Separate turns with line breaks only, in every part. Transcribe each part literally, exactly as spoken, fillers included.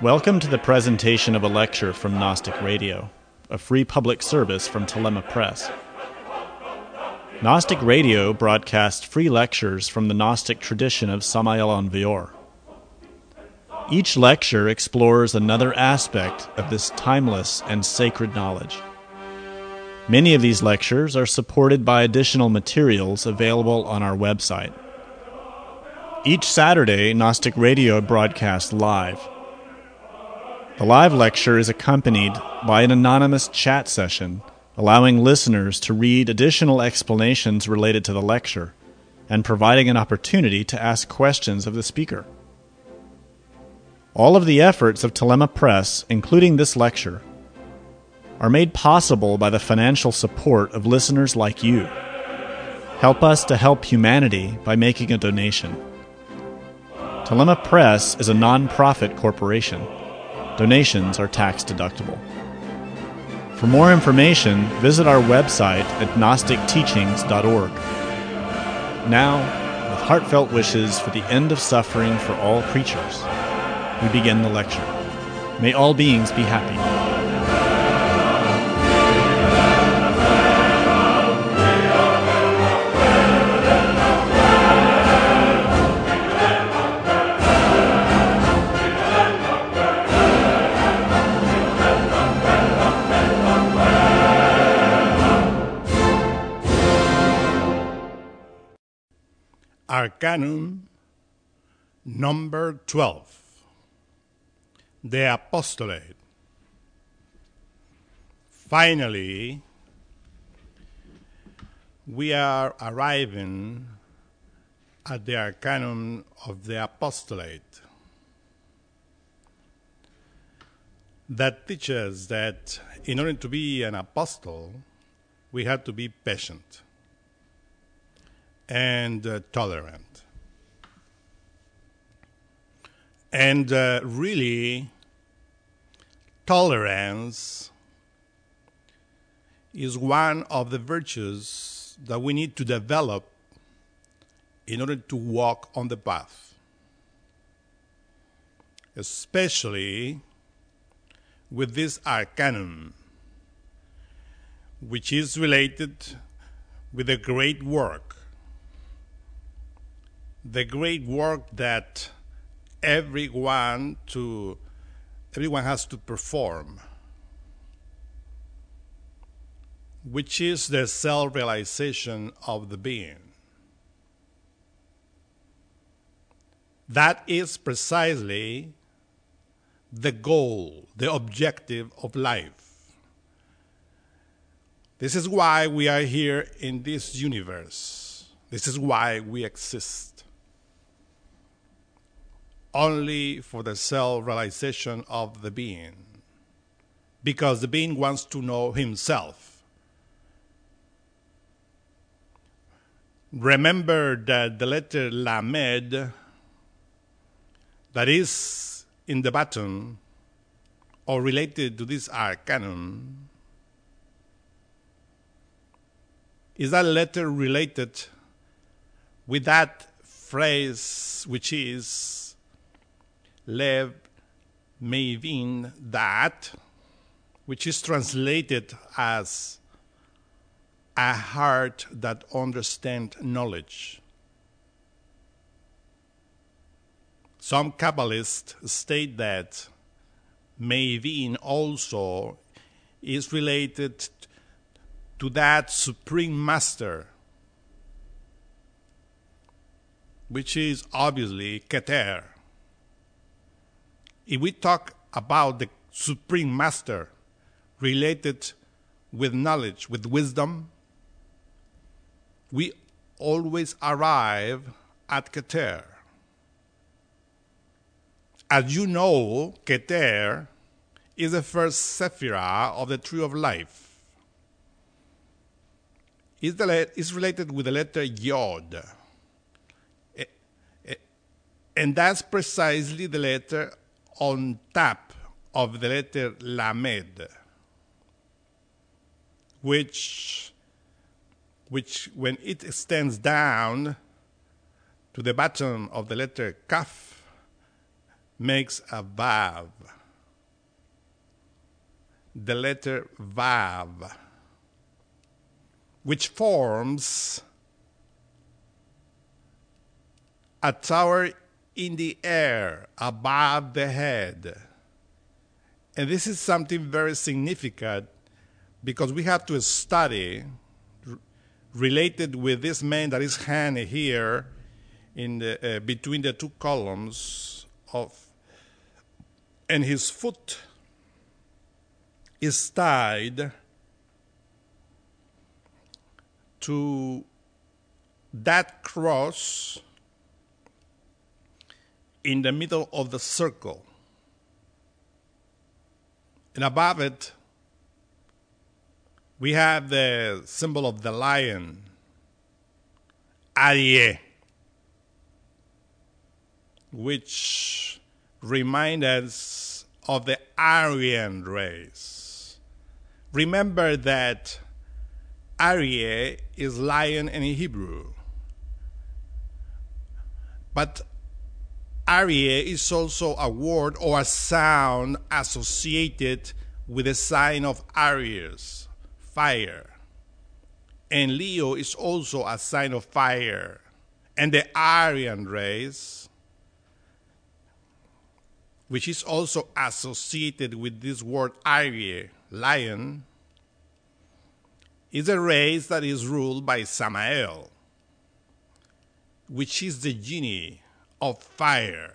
Welcome to the presentation of a lecture from Gnostic Radio, a free public service from Telema Press. Gnostic Radio broadcasts free lectures from the Gnostic tradition of Samael Aun Weor. Each lecture explores another aspect of this timeless and sacred knowledge. Many of these lectures are supported by additional materials available on our website. Each Saturday, Gnostic Radio broadcasts live. The live lecture is accompanied by an anonymous chat session, allowing listeners to read additional explanations related to the lecture and providing an opportunity to ask questions of the speaker. All of the efforts of Telema Press, including this lecture, are made possible by the financial support of listeners like you. Help us to help humanity by making a donation. Telema Press is a non-profit corporation. Donations are tax-deductible. For more information, visit our website at gnostic teachings dot org. Now, with heartfelt wishes for the end of suffering for all creatures, we begin the lecture. May all beings be happy.
Arcanum number twelve, the Apostolate. Finally, we are arriving at the Arcanum of the Apostolate. That teaches that in order to be an apostle, we have to be patient and uh, tolerant. And uh, really, tolerance is one of the virtues that we need to develop in order to walk on the path, especially with this arcanum, which is related with a great work the great work that everyone to everyone has to perform, which is the self-realization of the being. That is precisely the goal, the objective of life. This is why we are here in this universe. This is why we exist. Only for the self-realization of the being, because the being wants to know himself. Remember that the letter Lamed that is in the bottom or related to this arcanum, is that letter related with that phrase which is Lev Mevin, that, which is translated as a heart that understands knowledge. Some Kabbalists state that Mevin also is related to that Supreme Master, which is obviously Keter. If we talk about the Supreme Master related with knowledge, with wisdom, we always arrive at Keter. As you know, Keter is the first Sephirah of the Tree of Life. It's, the, it's related with the letter Yod. And that's precisely the letter on top of the letter Lamed, which, which when it extends down to the bottom of the letter Kaf, makes a vav. The letter vav, which forms a tower in the air above the head. And this is something very significant because we have to study r- related with this man that is hand here in the, uh, between the two columns of, and his foot is tied to that cross in the middle of the circle. And above it, we have the symbol of the lion, Aryeh, which reminds us of the Aryan race. Remember that Aryeh is lion in Hebrew. But Aryeh is also a word or a sound associated with the sign of Aries, fire. And Leo is also a sign of fire. And the Aryan race, which is also associated with this word Aryeh, lion, is a race that is ruled by Samael, which is the genie of fire.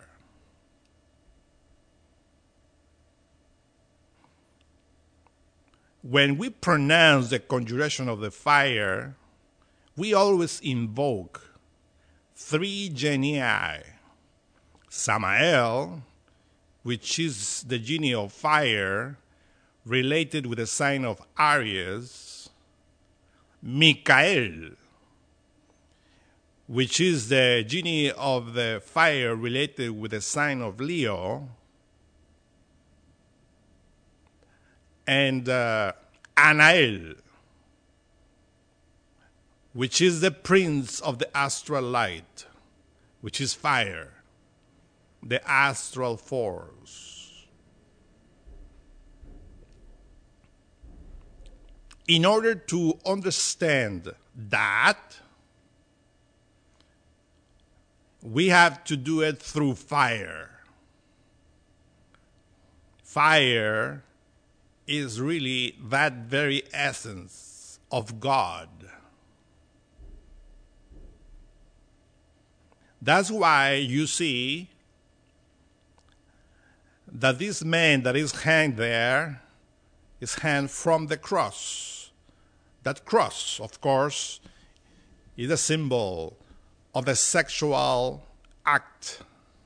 When we pronounce the conjuration of the fire, we always invoke three genii. Samael, which is the genie of fire, related with the sign of Aries. Michael, which is the genie of the fire related with the sign of Leo. And uh, Anael, which is the prince of the astral light, which is fire, the astral force. In order to understand that, we have to do it through fire. Fire is really that very essence of God. That's why you see that this man that is hanged there is hanged from the cross. That cross, of course, is a symbol of the sexual act,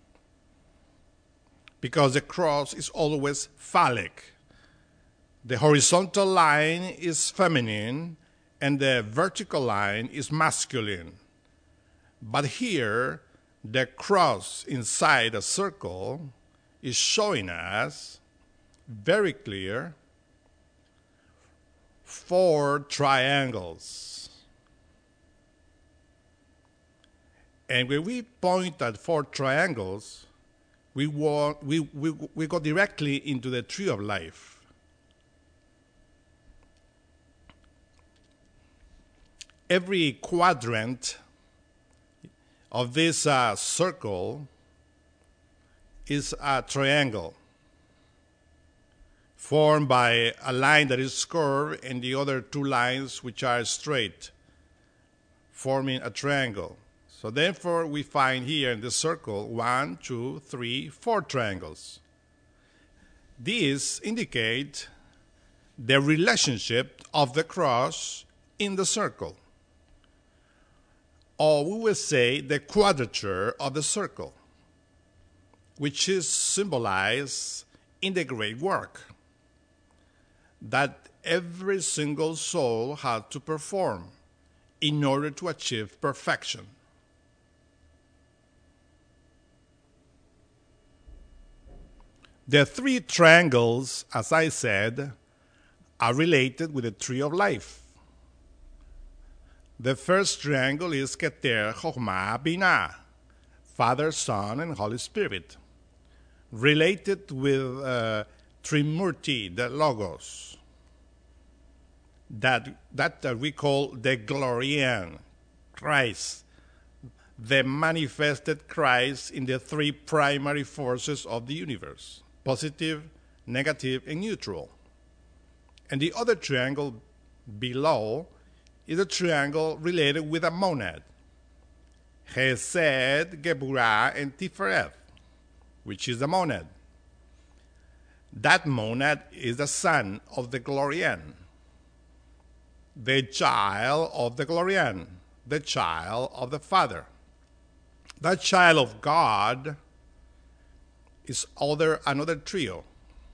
because the cross is always phallic. The horizontal line is feminine and the vertical line is masculine. But here, the cross inside a circle is showing us very clear four triangles. And when we point at four triangles, we, walk, we, we, we go directly into the tree of life. Every quadrant of this uh, circle is a triangle formed by a line that is curved and the other two lines which are straight, forming a triangle. So therefore we find here in the circle one, two, three, four triangles. These indicate the relationship of the cross in the circle. Or we will say the quadrature of the circle, which is symbolized in the great work that every single soul had to perform in order to achieve perfection. The three triangles, as I said, are related with the tree of life. The first triangle is Keter, Chokhmah, Binah, Father, Son, and Holy Spirit, related with uh, Trimurti, the Logos, that, that uh, we call the Glorian, Christ, the manifested Christ in the three primary forces of the universe, positive, negative, and neutral. And the other triangle below is a triangle related with a monad, Chesed, Geburah, and Tiferet, which is the monad. That monad is the son of the Glorian, the child of the Glorian, the child of the Father. That child of God is other, another trio,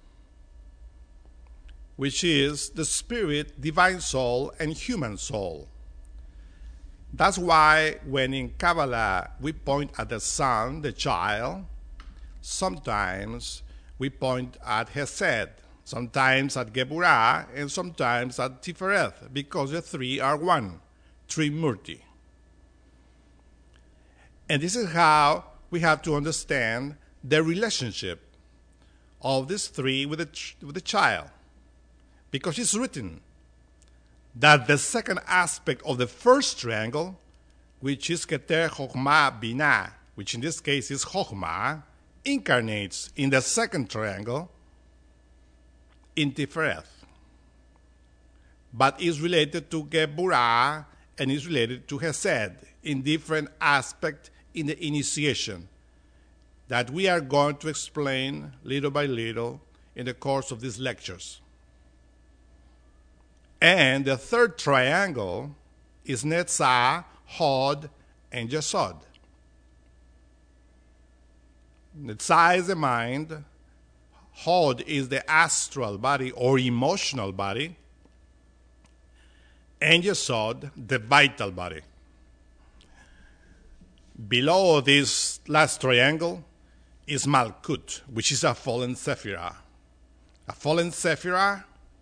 which is the spirit, divine soul, and human soul. That's why when in Kabbalah we point at the son, the child, sometimes we point at Hesed, sometimes at Geburah, and sometimes at Tiferet, because the three are one, Trimurti. And this is how we have to understand the relationship of these three with the, with the child. Because it's written that the second aspect of the first triangle, which is Keter Chokhmah Binah, which in this case is Chokhmah, incarnates in the second triangle in Tiferet, but is related to Geburah and is related to Hesed in different aspects in the initiation that we are going to explain little by little in the course of these lectures. And the third triangle is Netzah, Hod, and Yesod. Netzah is the mind, Hod is the astral body or emotional body, and Yesod, the vital body. Below this last triangle is Malkut, which is a fallen Sephirah. A fallen Sephirah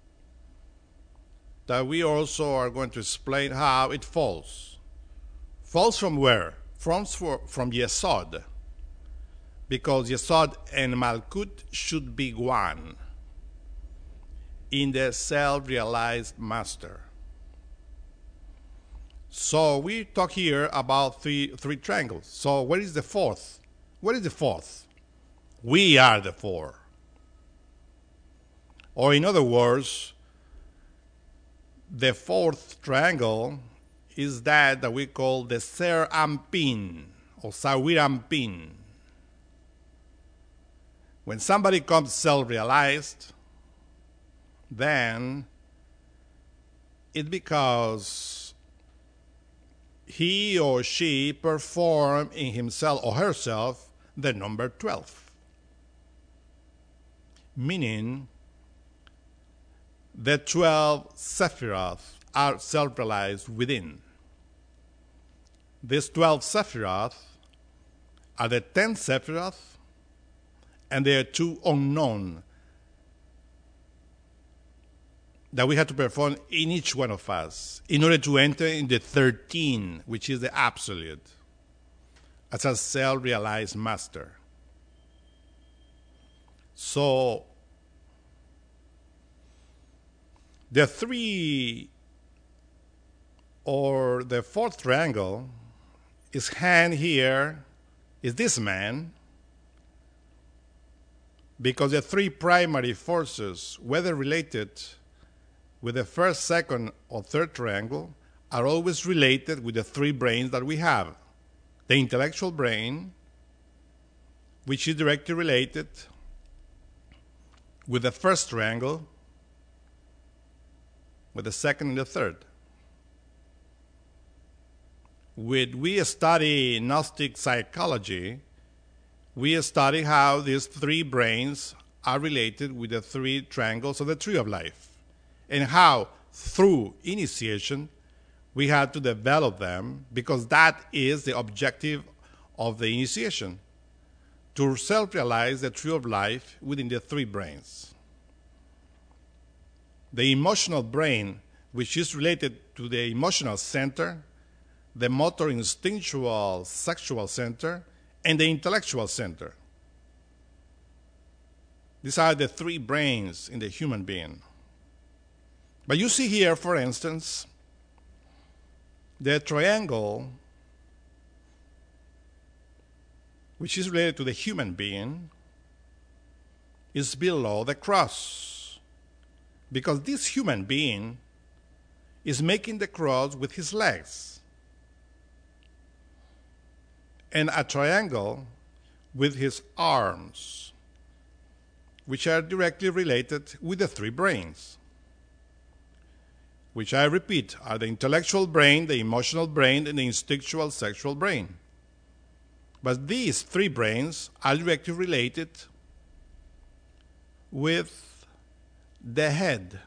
that we also are going to explain how it falls. Falls from where? From, from Yesod. Because Yesod and Malkut should be one in the self-realized master. So we talk here about three, three triangles. So where is the fourth? Where is the fourth? We are the four. Or in other words, the fourth triangle is that that we call the Ser Ampin or Sawir Ampin. When somebody comes self-realized, then it's because he or she performed in himself or herself the number twelve. Meaning, the twelve Sephiroth are self-realized within. These twelve Sephiroth are the ten Sephiroth, and there are two unknown that we have to perform in each one of us in order to enter in the thirteen, which is the absolute, as a self-realized master. So, the three or the fourth triangle is hand here, is this man, because the three primary forces, whether related with the first, second, or third triangle, are always related with the three brains that we have. The intellectual brain, which is directly related with the first triangle, with the second and the third. When we study Gnostic psychology, we study how these three brains are related with the three triangles of the tree of life, and how, through initiation, we have to develop them, because that is the objective of the initiation, to self-realize the tree of life within the three brains. The emotional brain, which is related to the emotional center, the motor instinctual sexual center, and the intellectual center. These are the three brains in the human being. But you see here, for instance, the triangle, which is related to the human being, is below the cross. Because this human being is making the cross with his legs. And a triangle with his arms, which are directly related with the three brains, which I repeat are the intellectual brain, the emotional brain, and the instinctual sexual brain. But these three brains are directly related with the head.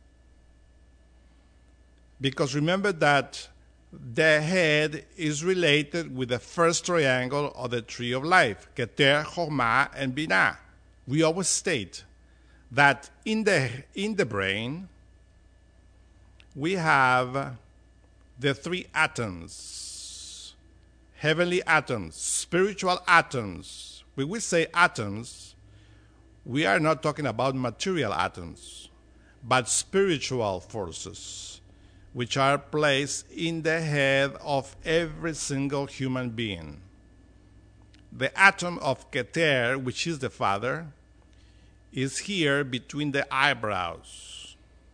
Because remember that the head is related with the first triangle of the tree of life, Keter, Chokhmah, and Binah. We always state that in the, in the brain, we have the three atoms, heavenly atoms, spiritual atoms. When we say atoms, we are not talking about material atoms, but spiritual forces, which are placed in the head of every single human being. The atom of Keter, which is the Father, is here between the eyebrows.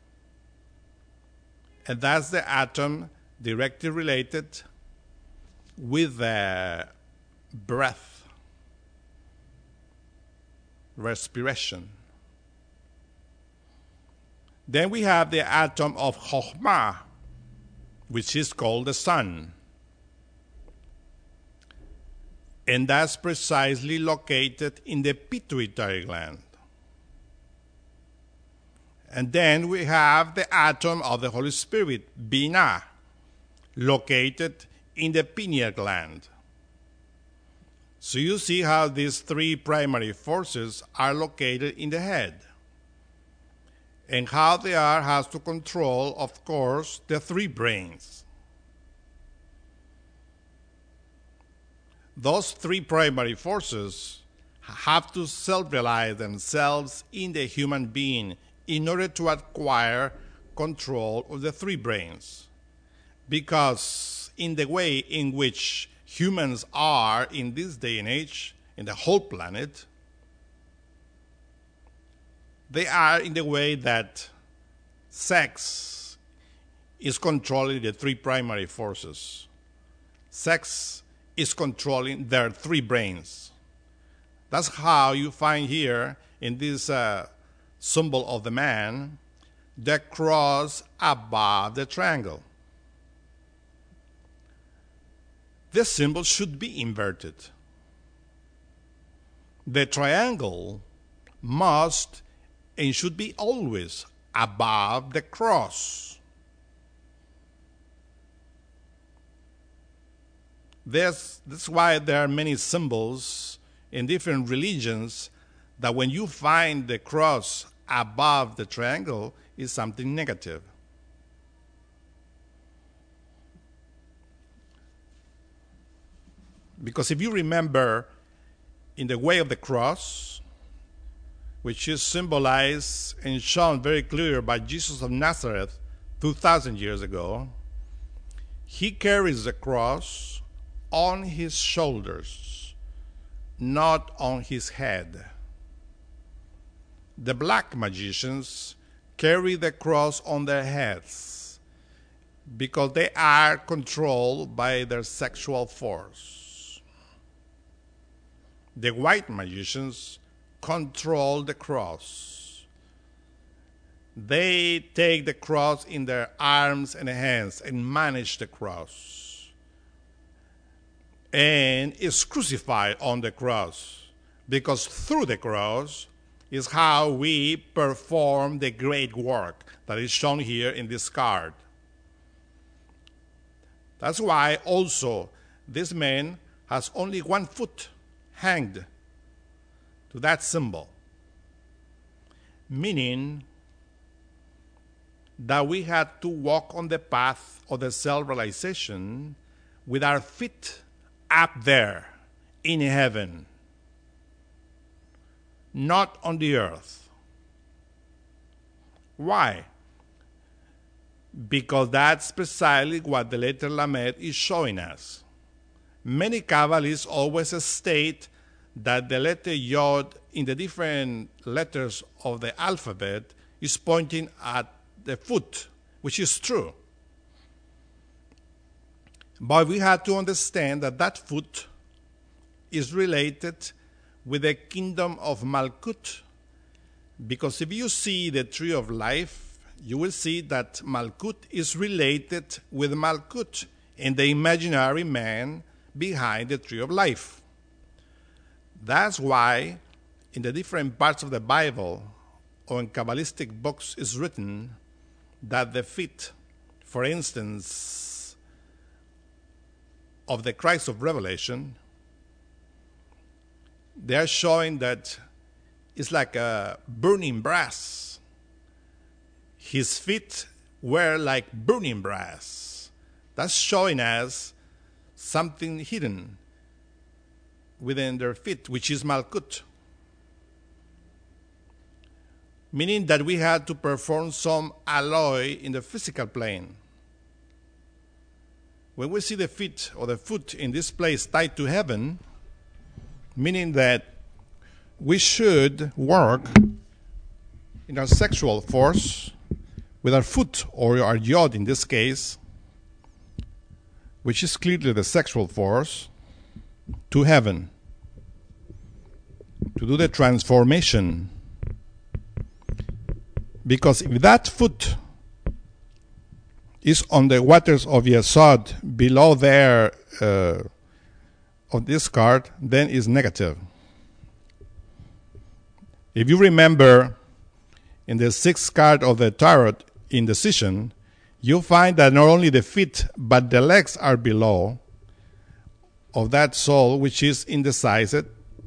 And that's the atom directly related with the breath, respiration. Then we have the atom of Chokhmah, which is called the sun. And that's precisely located in the pituitary gland. And then we have the atom of the Holy Spirit, Binah, located in the pineal gland. So you see how these three primary forces are located in the head. And how they are has to control, of course, the three brains. Those three primary forces have to self-realize themselves in the human being in order to acquire control of the three brains. Because in the way in which humans are in this day and age, in the whole planet, they are in the way that sex is controlling the three primary forces. Sex is controlling their three brains. That's how you find here in this uh, symbol of the man, the cross above the triangle. This symbol should be inverted. The triangle must and should be always above the cross. This, that's why there are many symbols in different religions that when you find the cross above the triangle is something negative. Because if you remember, in the way of the cross, which is symbolized and shown very clear by Jesus of Nazareth two thousand years ago, he carries the cross on his shoulders, not on his head. The black magicians carry the cross on their heads because they are controlled by their sexual force. The white magicians control the cross. They take the cross in their arms and hands and manage the cross. And is crucified on the cross, because through the cross is how we perform the great work that is shown here in this card. That's why also this man has only one foot hanged to that symbol, meaning that we had to walk on the path of the self-realization with our feet up there in heaven, not on the earth. Why? Because that's precisely what the letter Lamed is showing us. Many Kabbalists always state that the letter Yod in the different letters of the alphabet is pointing at the foot, which is true. But we have to understand that that foot is related with the kingdom of Malkut, because if you see the tree of life, you will see that Malkut is related with Malkut and the imaginary man behind the tree of life. That's why in the different parts of the Bible or in Kabbalistic books is written that the feet, for instance, of the Christ of Revelation, they are showing that it's like a burning brass. His feet were like burning brass. That's showing us something hidden within their feet, which is Malkut. Meaning that we had to perform some alloy in the physical plane. When we see the feet or the foot in this place tied to heaven, meaning that we should work in our sexual force with our foot, or our yod in this case, which is clearly the sexual force, to heaven, to do the transformation. Because if that foot is on the waters of Yesod, below there uh, of this card, then is negative. If you remember, in the sixth card of the Tarot, indecision, you'll find that not only the feet, but the legs are below of that soul, which is indecised.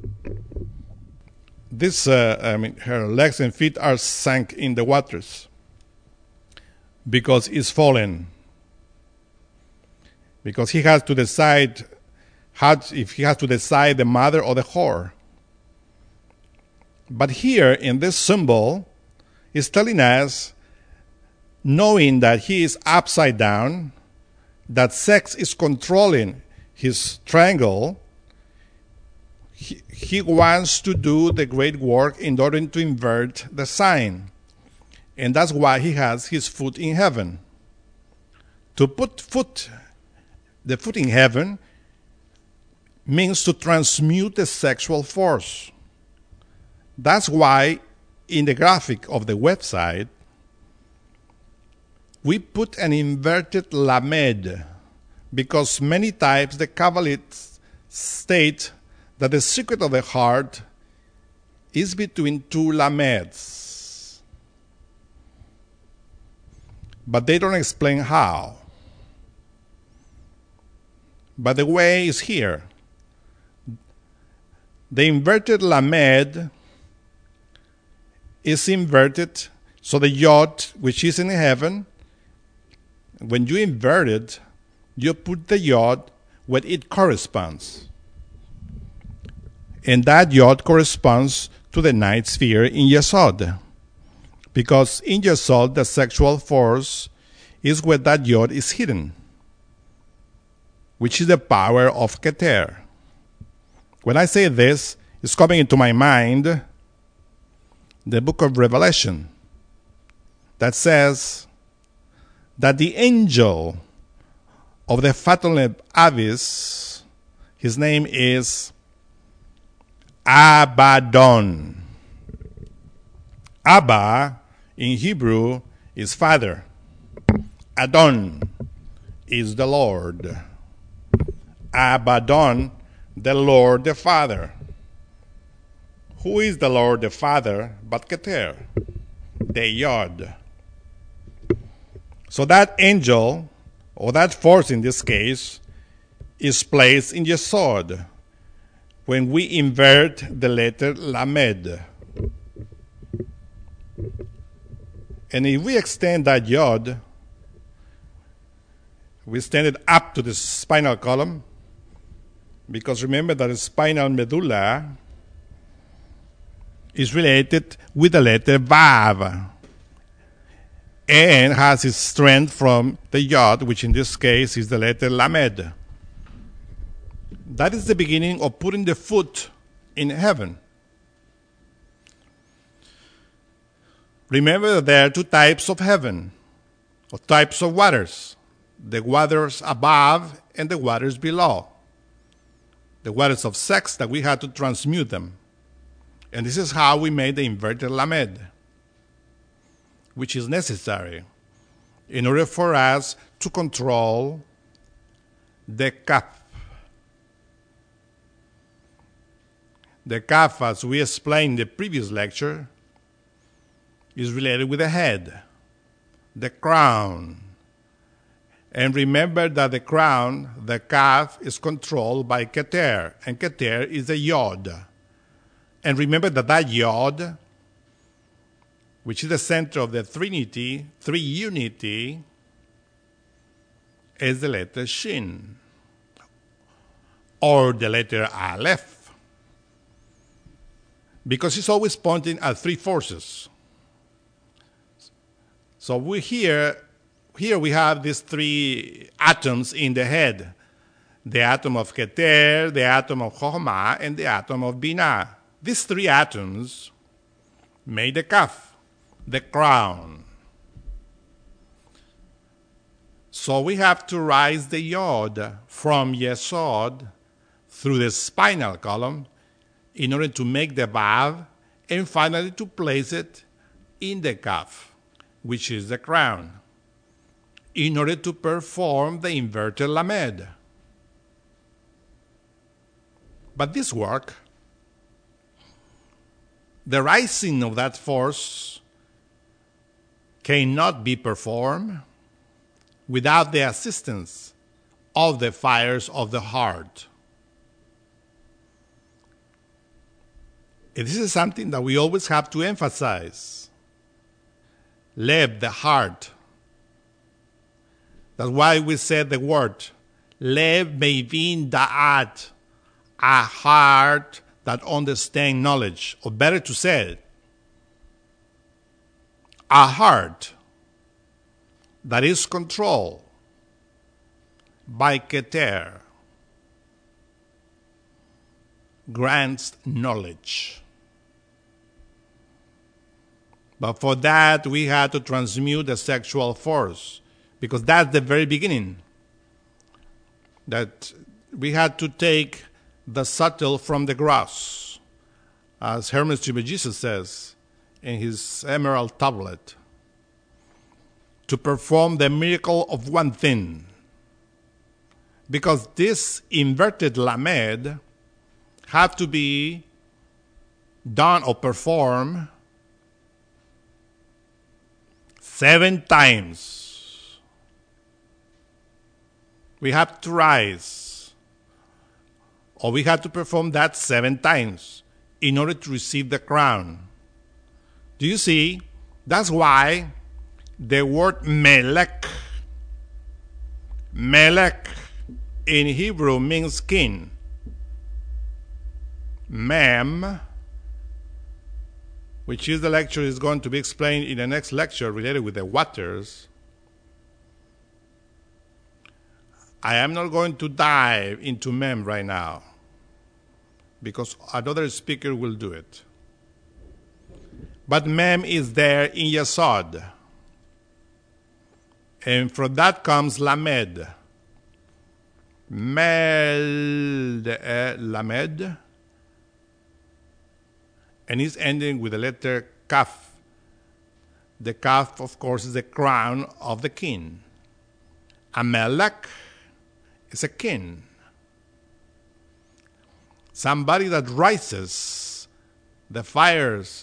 This, uh, I mean, her legs and feet are sunk in the waters because it's fallen. Because he has to decide how, if he has to decide the mother or the whore. But here in this symbol, is telling us, knowing that he is upside down, that sex is controlling his triangle, he, he wants to do the great work in order to invert the sign. And that's why he has his foot in heaven. To put foot, the foot in heaven means to transmute the sexual force. That's why in the graphic of the website, we put an inverted lamed, because many times the Kabbalists state that the secret of the heart is between two lameds. But they don't explain how. But the way is here. The inverted lamed is inverted, so the yod, which is in heaven, when you invert it, you put the yod where it corresponds. And that yod corresponds to the ninth sphere in Yesod. Because in Yesod, the sexual force is where that yod is hidden, which is the power of Keter. When I say this, it's coming into my mind the book of Revelation that says that the angel of the fathomless abyss, his name is Abaddon. Abba in Hebrew is father. Adon is the Lord. Abaddon, the Lord the Father. Who is the Lord the Father but Keter, the Yod? So that angel, or that force in this case, is placed in Yesod when we invert the letter Lamed. And if we extend that Yod, we extend it up to the spinal column, because remember that the spinal medulla is related with the letter Vav and has its strength from the Yod, which in this case is the letter Lamed. That is the beginning of putting the foot in heaven. Remember that there are two types of heaven, or types of waters. The waters above and the waters below. The waters of sex that we had to transmute them. And this is how we made the inverted Lamed, which is necessary in order for us to control the Kaf. The Kaf, as we explained in the previous lecture, is related with the head, the crown. And remember that the crown, the Kaf, is controlled by Keter, and Keter is the Yod. And remember that that Yod, which is the center of the Trinity, three-unity, is the letter Shin, or the letter Aleph, because it's always pointing at three forces. So we here, here we have these three atoms in the head. The atom of Keter, the atom of Chokhmah, and the atom of Binah. These three atoms made the Kaf, the crown. So we have to rise the Yod from Yesod through the spinal column in order to make the Vav, and finally to place it in the Kaf, which is the crown, in order to perform the inverted Lamed. But this work, the rising of that force, cannot be performed without the assistance of the fires of the heart. And this is something that we always have to emphasize. Lev, the heart. That's why we said the word, Lev mevin da'at, a heart that understands knowledge. Or better to say, a heart that is controlled by Keter grants knowledge. But for that, we had to transmute the sexual force, because that's the very beginning. That we had to take the subtle from the gross, as Hermes Trismegistus says in his emerald tablet, to perform the miracle of one thing. Because this inverted Lamed have to be done or performed seven times. We have to rise, or we have to perform that seven times in order to receive the crown. Do you see? That's why the word melech, melech in Hebrew means king. Mem, which is the lecture is going to be explained in the next lecture related with the waters. I am not going to dive into Mem right now, because another speaker will do it. But Mem is there in Yesod. And from that comes Lamed. Mel, uh, Lamed. And it's ending with the letter Kaf. The Kaf, of course, is the crown of the king. Amelech is a king. Somebody that rises the fires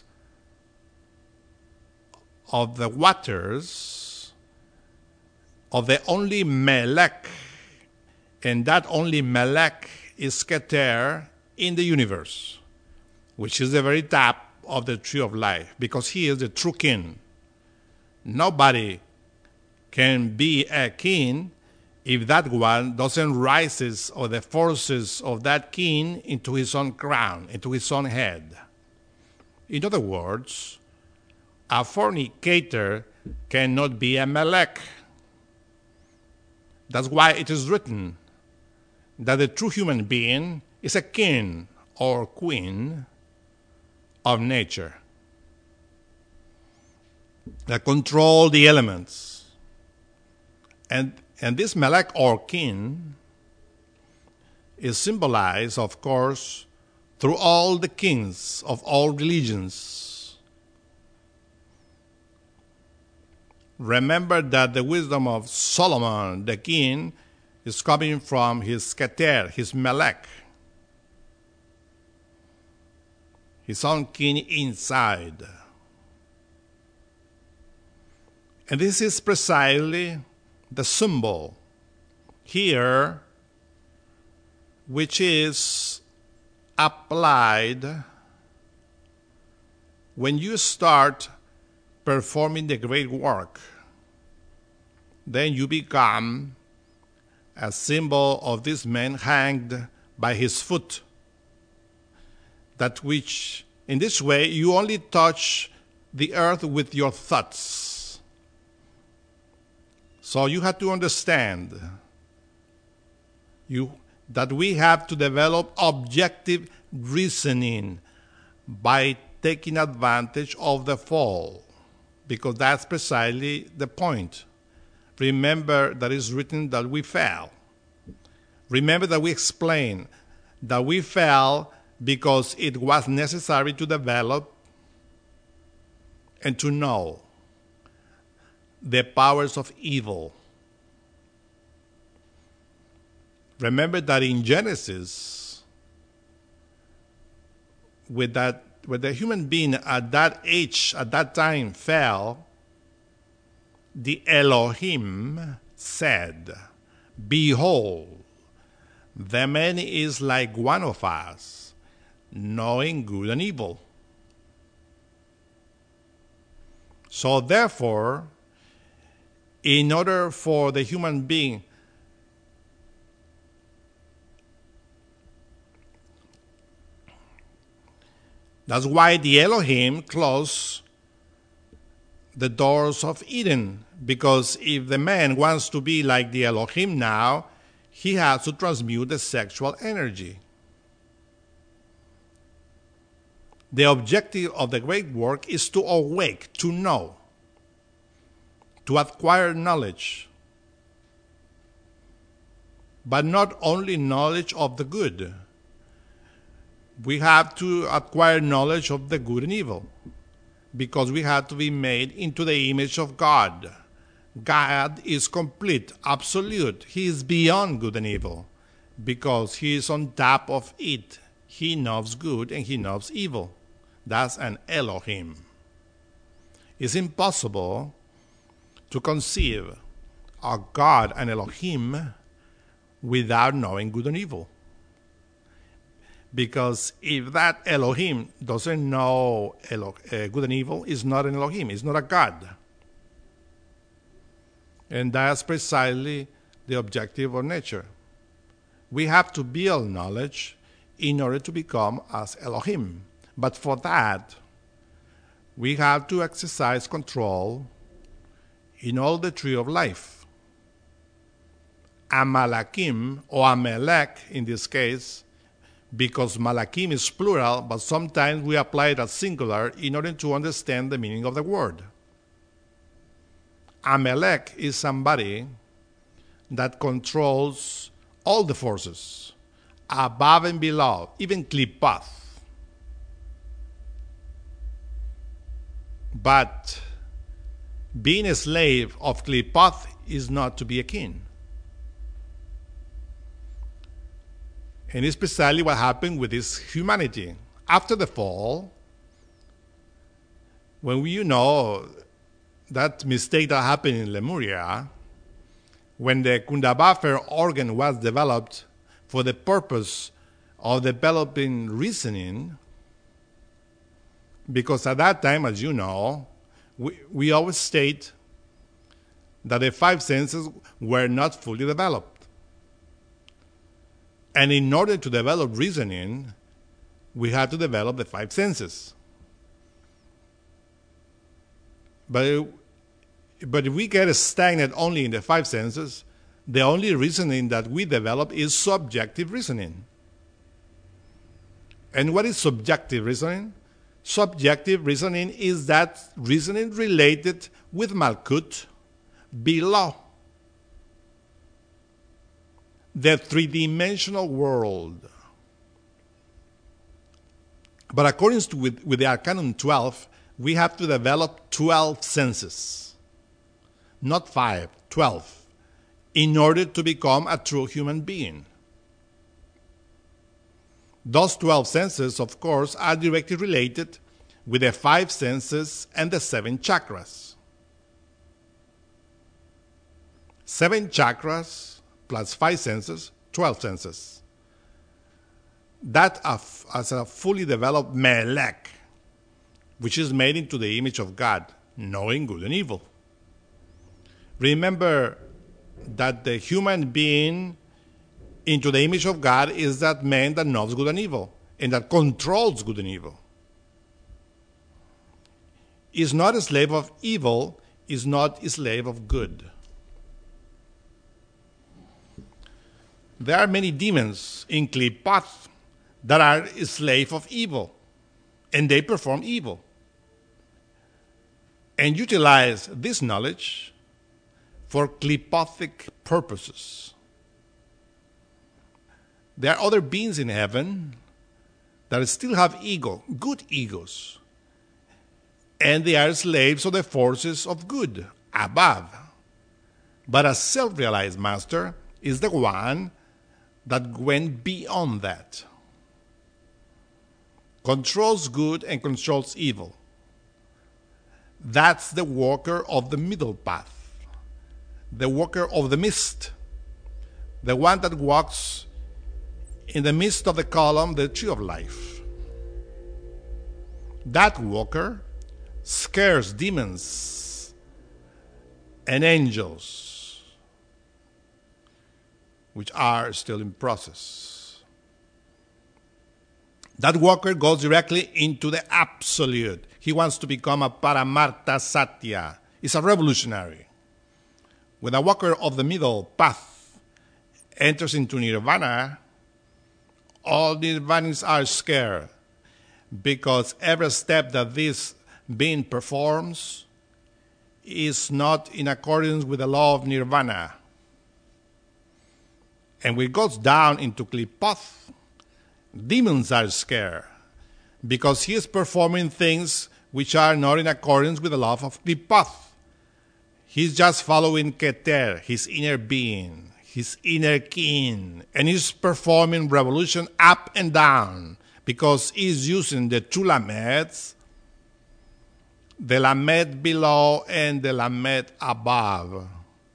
of the waters of the only Melech, and that only Melech is Keter in the universe, which is the very top of the tree of life, because he is the true king. Nobody can be a king if that one doesn't rise or the forces of that king into his own crown, into his own head. In other words, a fornicator cannot be a Melech. That's why it is written that the true human being is a king or queen of nature that control the elements. And, and this Melech or king is symbolized, of course, through all the kings of all religions. Remember that the wisdom of Solomon, the king, is coming from his Keter, his Melech, his own king inside. And this is precisely the symbol here which is applied when you start performing the great work. Then you become a symbol of this man hanged by his foot. That which, in this way, you only touch the earth with your thoughts. So you have to understand you, that we have to develop objective reasoning by taking advantage of the fall, because that's precisely the point. Remember that it's written that we fell. Remember that we explained that we fell because it was necessary to develop and to know the powers of evil. Remember that in Genesis, with that, with the human being at that age, at that time fell, the Elohim said, "Behold, the man is like one of us, knowing good and evil." So therefore, in order for the human being that's why the Elohim closed the doors of Eden, because if the man wants to be like the Elohim now, he has to transmute the sexual energy. The objective of the great work is to awake, to know, to acquire knowledge, but not only knowledge of the good. We have to acquire knowledge of the good and evil, because we have to be made into the image of God. God is complete, absolute. He is beyond good and evil, because he is on top of it. He knows good and he knows evil. That's an Elohim. It's impossible to conceive a God, an Elohim, without knowing good and evil. Because if that Elohim doesn't know Elo- uh, good and evil, it's not an Elohim, it's not a God. And that's precisely the objective of nature. We have to build knowledge in order to become as Elohim. But for that, we have to exercise control in all the tree of life. A Malakim, or a Melech in this case, because Malakim is plural, but sometimes we apply it as singular in order to understand the meaning of the word. A Melech is somebody that controls all the forces, above and below, even Klipath. But being a slave of Klipath is not to be a king. And it's precisely what happened with this humanity. After the fall, when we, you know, that mistake that happened in Lemuria, when the Kundabafer organ was developed for the purpose of developing reasoning, because at that time, as you know, we, we always state that the five senses were not fully developed. And in order to develop reasoning, we had to develop the five senses. But, but if we get stagnant only in the five senses, the only reasoning that we develop is subjective reasoning. And what is subjective reasoning? Subjective reasoning is that reasoning related with Malkut below, the three-dimensional world. But according to with, with the Arcanum twelve, we have to develop twelve senses, not five, twelve, in order to become a true human being. Those twelve senses, of course, are directly related with the five senses and the seven chakras. Seven chakras plus five senses, twelve senses. That as a fully developed Melech, which is made into the image of God, knowing good and evil. Remember that the human being into the image of God is that man that knows good and evil and that controls good and evil. Is not a slave of evil, is not a slave of good. There are many demons in Qliphoth that are a slave of evil, and they perform evil. And utilize this knowledge for Qliphothic purposes. There are other beings in heaven that still have ego, good egos, and they are slaves of the forces of good above. But a self-realized master is the one that went beyond that, controls good and controls evil. That's the walker of the middle path, the walker of the mist, the one that walks in the midst of the column, the tree of life. That walker scares demons and angels, which are still in process. That walker goes directly into the absolute. He wants to become a Paramartha Satya. He's a revolutionary. When a walker of the middle path enters into Nirvana, all Nirvanis are scared because every step that this being performs is not in accordance with the law of Nirvana. And when it goes down into Qliphoth, demons are scared because he is performing things which are not in accordance with the law of Qliphoth. He's just following Keter, his inner being, his inner king, and he's performing revolution up and down because he's using the two Lameds, the Lamed below and the Lamed above.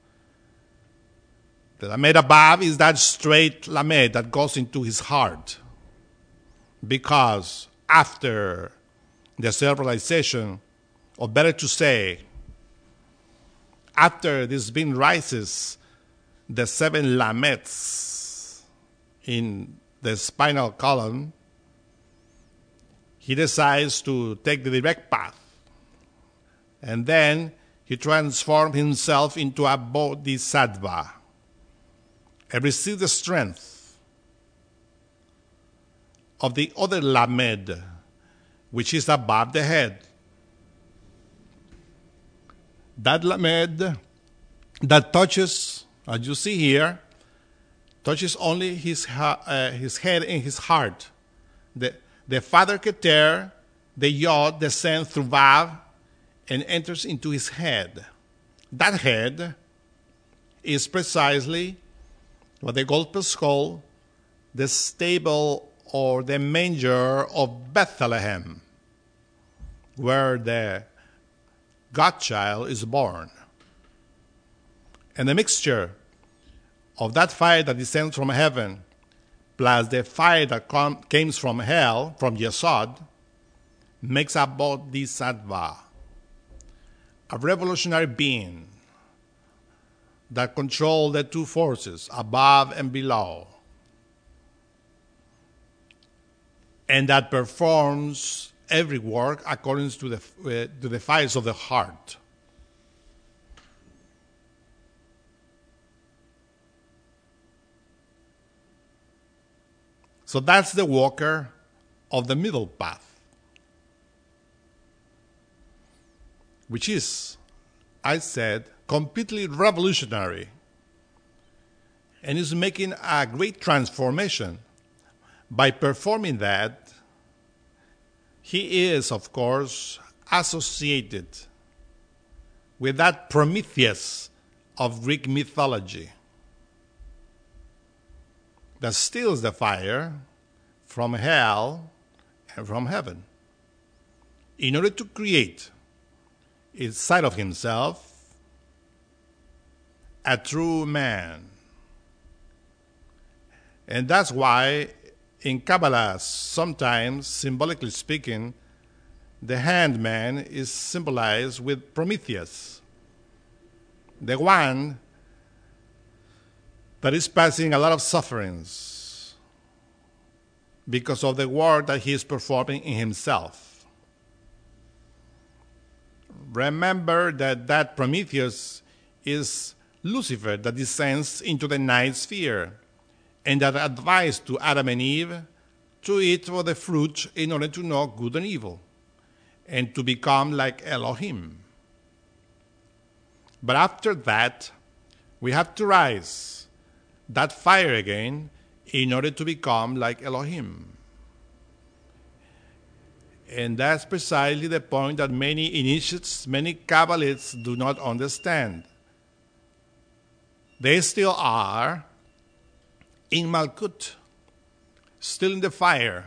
The Lamed above is that straight Lamed that goes into his heart, because after the self-realization, or better to say, after this being rises the seven Lameds in the spinal column, he decides to take the direct path. And then he transforms himself into a Bodhisattva and receives the strength of the other Lamed, which is above the head. That Lamed that touches, as you see here, touches only his, uh, his head and his heart. The, the Father Keter, the Yod, descends through Vav and enters into his head. That head is precisely what the Gospels call the stable or the manger of Bethlehem, where the God-child is born. And the mixture of that fire that descends from heaven plus the fire that com- comes from hell, from Yesod, makes a Bodhisattva, a revolutionary being that controls the two forces, above and below, and that performs every work according to the, uh, to the fires of the heart. So that's the walker of the middle path, which is, I said, completely revolutionary and is making a great transformation. By performing that, he is, of course, associated with that Prometheus of Greek mythology that steals the fire from hell and from heaven in order to create inside of himself a true man. And that's why in Kabbalah, sometimes, symbolically speaking, the hanged man is symbolized with Prometheus, the one that is passing a lot of sufferings because of the work that he is performing in himself. Remember that that Prometheus is Lucifer that descends into the ninth sphere and that advised to Adam and Eve to eat of the fruit in order to know good and evil and to become like Elohim. But after that, we have to rise that fire again in order to become like Elohim. And that's precisely the point that many initiates, many Kabbalists do not understand. They still are in Malkut, still in the fire,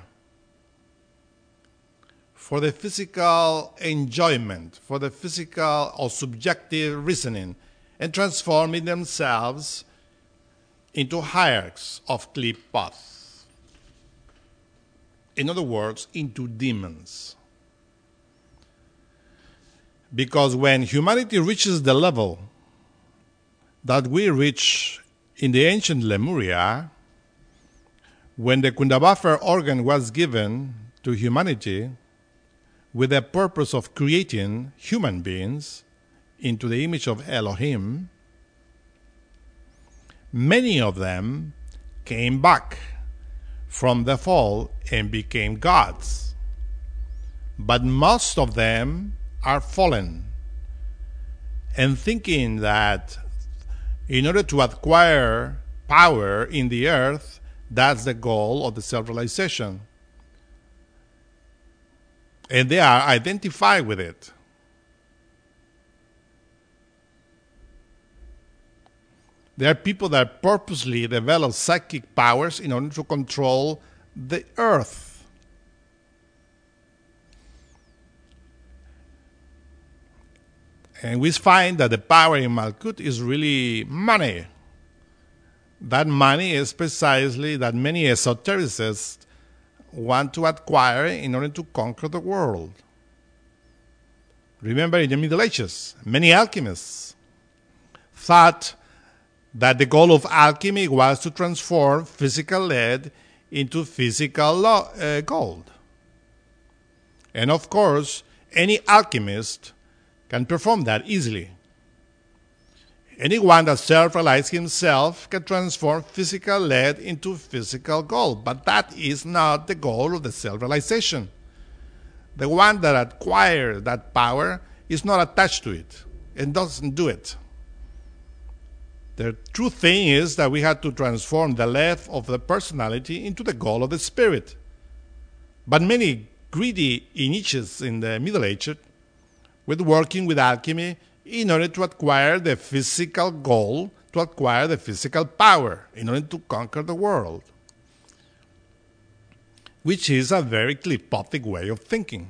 for the physical enjoyment, for the physical or subjective reasoning, and transforming themselves into hierarchs of Klipoth. In other words, into demons. Because when humanity reaches the level that we reach in the ancient Lemuria, when the Kundabafar organ was given to humanity with the purpose of creating human beings into the image of Elohim, many of them came back from the fall and became gods. But most of them are fallen and thinking that in order to acquire power in the earth, that's the goal of the self-realization. And they are identified with it. There are people that purposely develop psychic powers in order to control the earth. And we find that the power in Malkut is really money. That money is precisely that many esotericists want to acquire in order to conquer the world. Remember, in the Middle Ages, many alchemists thought that the goal of alchemy was to transform physical lead into physical lo- uh, gold. And of course, any alchemist can perform that easily. Anyone that self-realizes himself can transform physical lead into physical gold, but that is not the goal of the self-realization. The one that acquires that power is not attached to it and doesn't do it. The true thing is that we have to transform the lead of the personality into the goal of the spirit. But many greedy initiates in the Middle Ages were working with alchemy in order to acquire the physical goal, to acquire the physical power, in order to conquer the world, which is a very Klipothic way of thinking.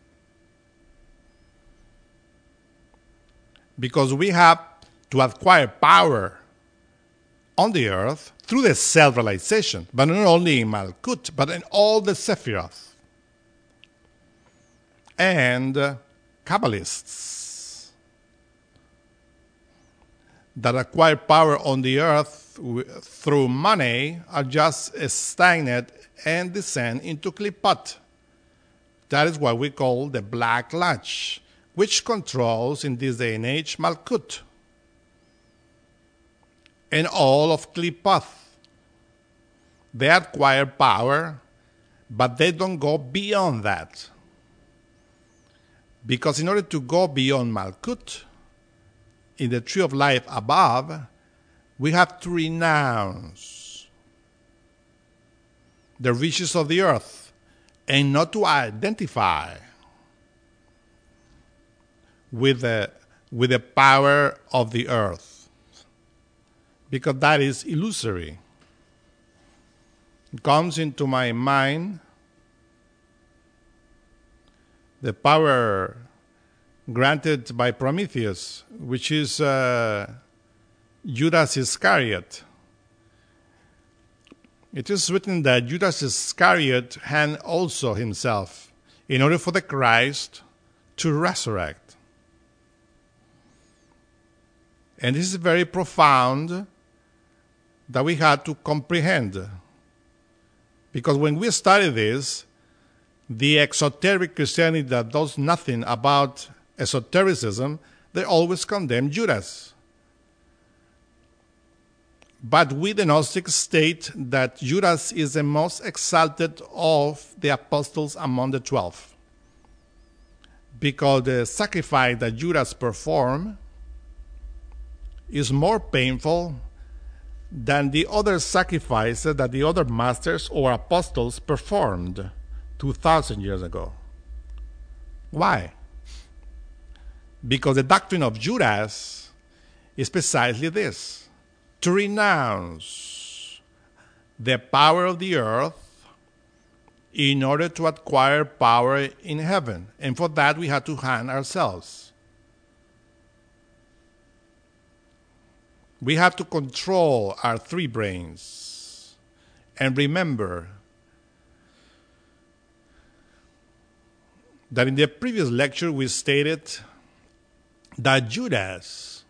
Because we have to acquire power on the earth through the self-realization, but not only in Malkut, but in all the Sephiroth. And uh, Kabbalists that acquire power on the earth through money are just stagnant and descend into Klipot. That is what we call the Black Lodge, which controls in this day and age Malkut and all of Klipoth. they acquire power, but they don't go beyond that. Because in order to go beyond Malkut, in the tree of life above, we have to renounce the riches of the earth and not to identify with the, with the power of the earth, because that is illusory. It comes into my mind the power granted by Prometheus, which is uh, Judas Iscariot. It is written that Judas Iscariot had also himself in order for the Christ to resurrect. And this is very profound that we had to comprehend. Because when we study this, the exoteric Christianity that knows nothing about esotericism, they always condemn Judas. But we, the Gnostics, state that Judas is the most exalted of the apostles among the twelve, because the sacrifice that Judas performed is more painful than the other sacrifices that the other masters or apostles performed two thousand years ago. Why? Because the doctrine of Judas is precisely this: to renounce the power of the earth in order to acquire power in heaven. And for that we have to hand ourselves. We have to control our three brains. And remember that in the previous lecture we stated that Judas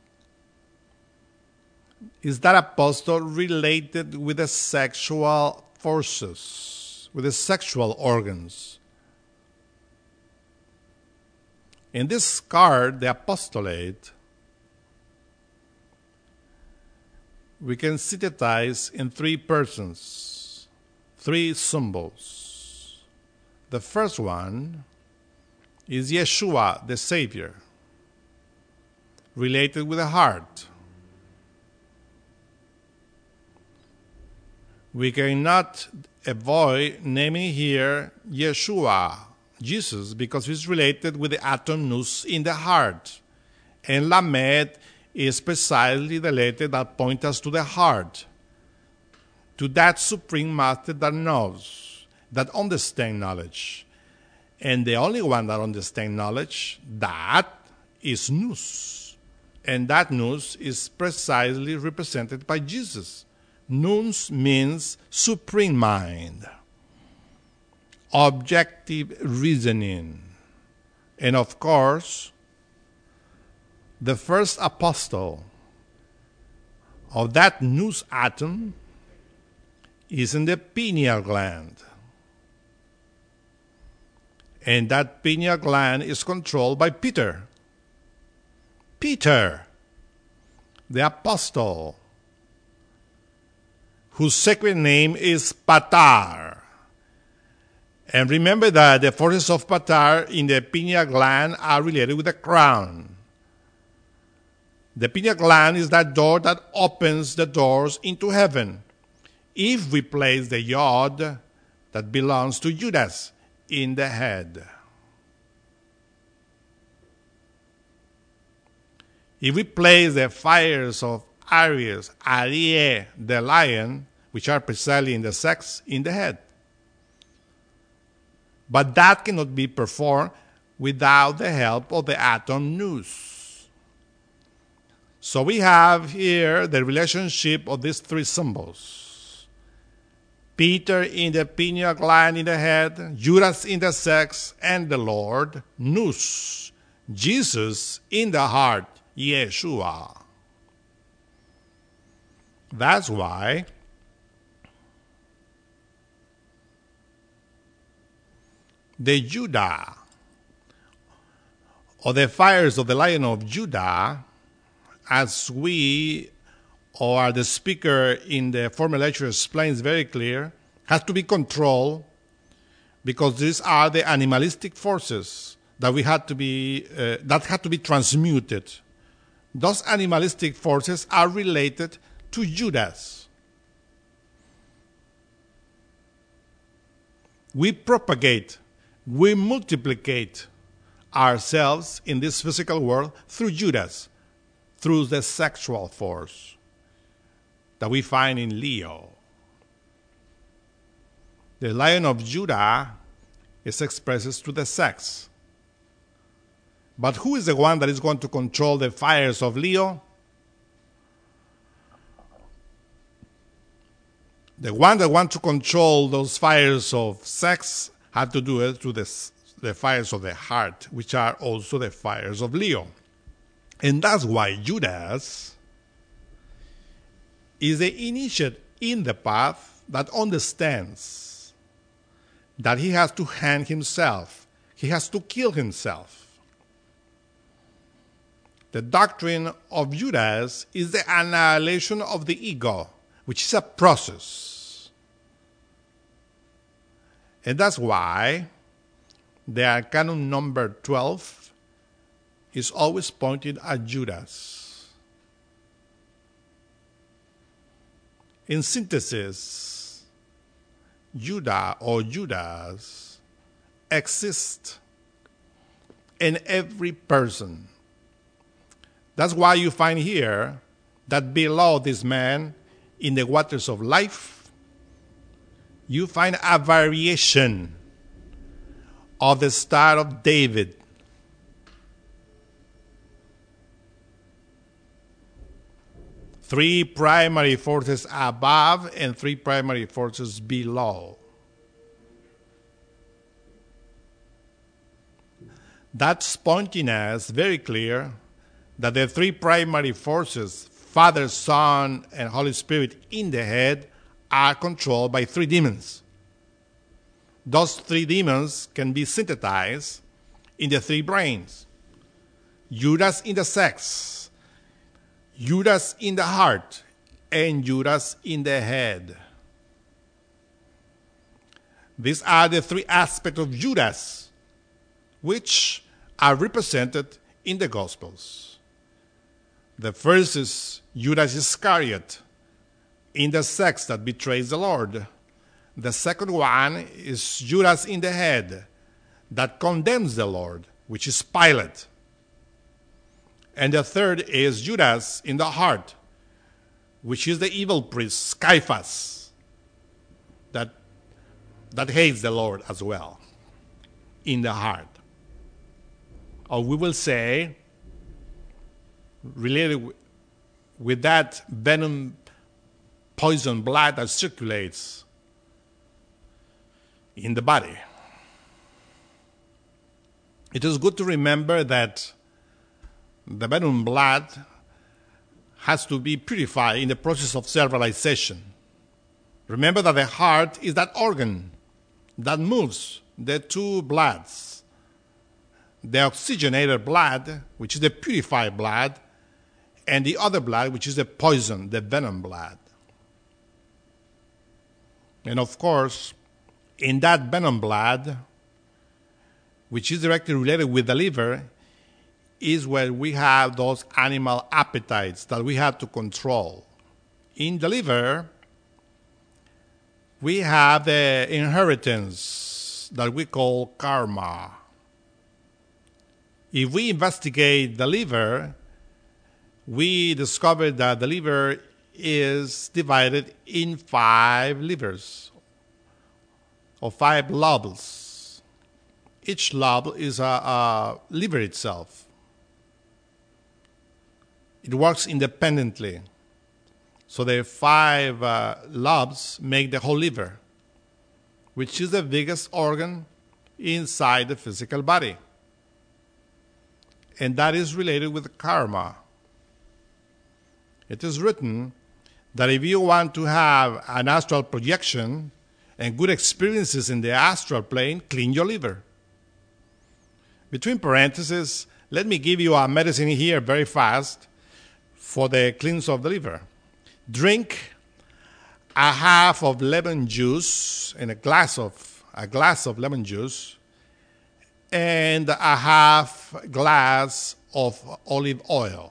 is that apostle related with the sexual forces, with the sexual organs. In this card, the apostolate, we can synthesize in three persons, three symbols. The first one is Yeshua, the Savior, related with the heart. We cannot avoid naming here Yeshua, Jesus, because he's related with the atom nous in the heart. And Lamed is precisely the letter that points us to the heart, to that supreme master that knows, that understands knowledge. And the only one that understands knowledge, that is nous. And that nous is precisely represented by Jesus. Nous means supreme mind, objective reasoning. And of course, the first apostle of that nous atom is in the pineal gland. And that pineal gland is controlled by Peter. Peter, the apostle, whose sacred name is Patar. And remember that the forces of Patar in the pineal gland are related with the crown. The pineal gland is that door that opens the doors into heaven. If we place the yod that belongs to Judas in the head. If we place the fires of Aries, Arie, the lion, which are precisely in the sex, in the head. But that cannot be performed without the help of the atom nous. So we have here the relationship of these three symbols. Peter in the pineal gland in the head, Judas in the sex, and the Lord, nous, Jesus in the heart, Yeshua. That's why the Judah, or the fires of the Lion of Judah, as we or the speaker in the former lecture explains very clear, has to be controlled, because these are the animalistic forces that we had to be uh, that had to be transmuted. Those animalistic forces are related to Judas. We propagate, we multiplicate ourselves in this physical world through Judas, through the sexual force that we find in Leo. The Lion of Judah is expressed through the sex. But who is the one that is going to control the fires of Leo? The one that wants to control those fires of sex had to do it through the, the fires of the heart, which are also the fires of Leo. And that's why Judas is the initiate in the path that understands that he has to hang himself. He has to kill himself. The doctrine of Judas is the annihilation of the ego, which is a process. And that's why the arcanum number twelve is always pointed at Judas. In synthesis, Judah or Judas exists in every person. That's why you find here that below this man, in the waters of life, you find a variation of the Star of David. Three primary forces above and three primary forces below. That's pointing us very clear that the three primary forces, Father, Son, and Holy Spirit in the head, are controlled by three demons. Those three demons can be synthesized in the three brains. Judas in the sex, Judas in the heart, and Judas in the head. These are the three aspects of Judas, which are represented in the Gospels. The first is Judas Iscariot, in the sex that betrays the Lord. The second one is Judas in the head, that condemns the Lord, which is Pilate. And the third is Judas in the heart, which is the evil priest, Caiaphas, that, that hates the Lord as well, in the heart. Or we will say, related with that venom, poison blood that circulates in the body. It is good to remember that the venom blood has to be purified in the process of self-realization. Remember that the heart is that organ that moves the two bloods. The oxygenated blood, which is the purified blood, and the other blood, which is the poison, the venom blood. And of course, in that venom blood, which is directly related with the liver, is where we have those animal appetites that we have to control. In the liver, we have the inheritance that we call karma. If we investigate the liver, we discovered that the liver is divided in five livers, or five lobes. Each lobe is a, a liver itself. It works independently. So the five uh, lobes make the whole liver, which is the biggest organ inside the physical body. And that is related with karma. It is written that if you want to have an astral projection and good experiences in the astral plane, clean your liver. Between parentheses, let me give you a medicine here very fast for the cleanse of the liver. drink a half of lemon juice and a glass of a glass of lemon juice and a half glass of olive oil.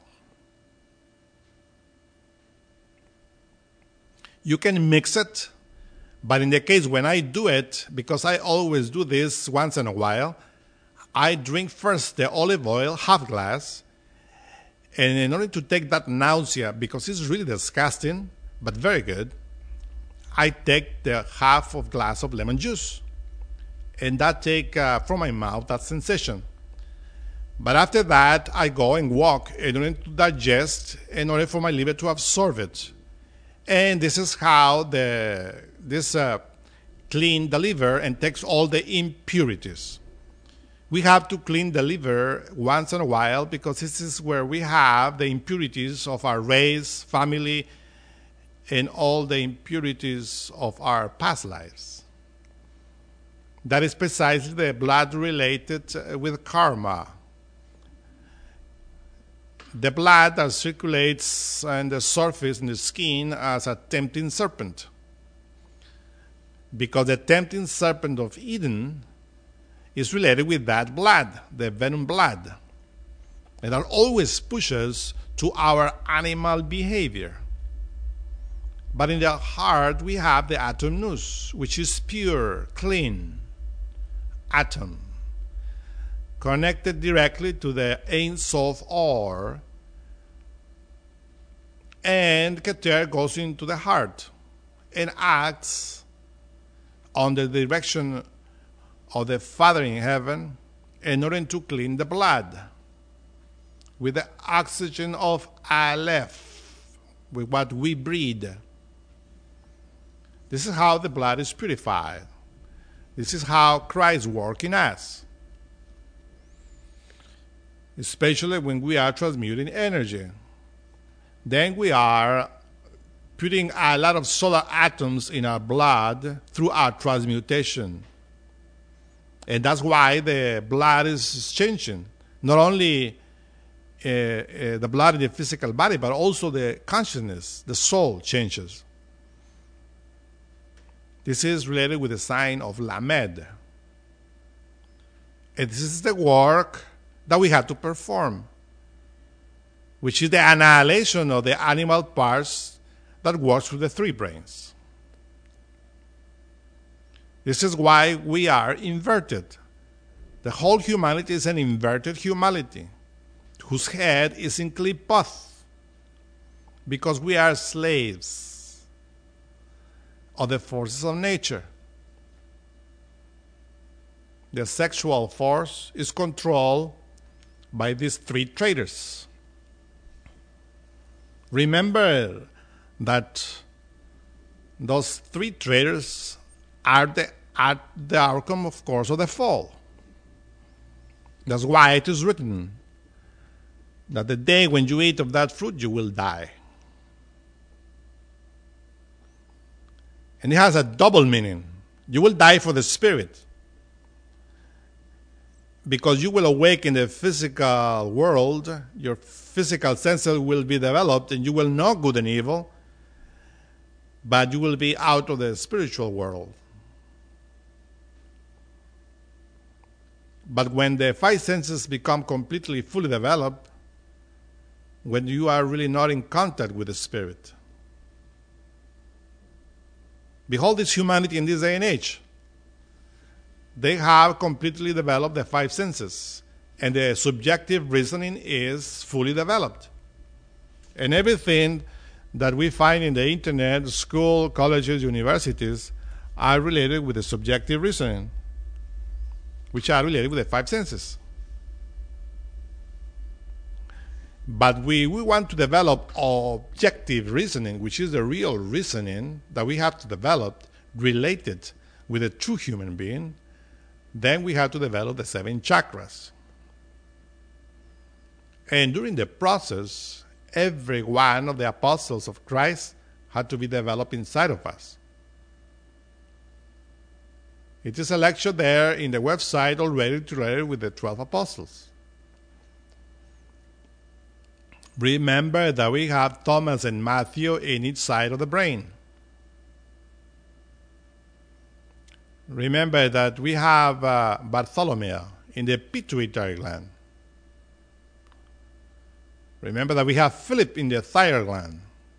You can mix it, but in the case when I do it, because I always do this once in a while, I drink first the olive oil, half glass, and in order to take that nausea, because it's really disgusting, but very good, I take the half of glass of lemon juice. And that take uh, from my mouth that sensation. But after that, I go and walk in order to digest, in order for my liver to absorb it. And this is how the this uh, clean the liver and takes all the impurities. We have to clean the liver once in a while because this is where we have the impurities of our race, family, and all the impurities of our past lives. That is precisely the blood related with karma. The blood that circulates on the surface in the skin as a tempting serpent. Because the tempting serpent of Eden is related with that blood, the venom blood. And that always pushes to our animal behavior. But in the heart we have the atom nous, which is pure, clean atom, connected directly to the Ein Sof Or, and Keter goes into the heart and acts on the direction of the Father in heaven in order to clean the blood with the oxygen of Aleph, with what we breathe. This is how the blood is purified. This is how Christ works in us, especially when we are transmuting energy. Then we are putting a lot of solar atoms in our blood through our transmutation. And that's why the blood is changing. Not only uh, uh, the blood in the physical body, but also the consciousness, the soul changes. This is related with the sign of Lamed. And this is the work that we have to perform, which is the annihilation of the animal parts that works with the three brains. This is why we are inverted. The whole humanity is an inverted humanity, whose head is in Klipoth, because we are slaves of the forces of nature. The sexual force is controlled by these three traders. Remember that those three traders are the, are the outcome, of course, of the fall. That's why it is written that the day when you eat of that fruit, you will die. And it has a double meaning. You will die for the spirit, because you will awake in the physical world, your physical senses will be developed, and you will know good and evil, but you will be out of the spiritual world. But when the five senses become completely fully developed, when you are really not in contact with the spirit. Behold this humanity in this day and age. They have completely developed the five senses, and the subjective reasoning is fully developed. And everything that we find in the internet, school, colleges, universities, are related with the subjective reasoning, which are related with the five senses. But we, we want to develop objective reasoning, which is the real reasoning that we have to develop related with a true human being. Then we have to develop the seven chakras. And during the process, every one of the apostles of Christ had to be developed inside of us. It is a lecture there in the website already related with the twelve apostles. Remember that we have Thomas and Matthew in each side of the brain. Remember that we have uh, Bartholomew in the pituitary gland. Remember that we have Philip in the thyroid gland.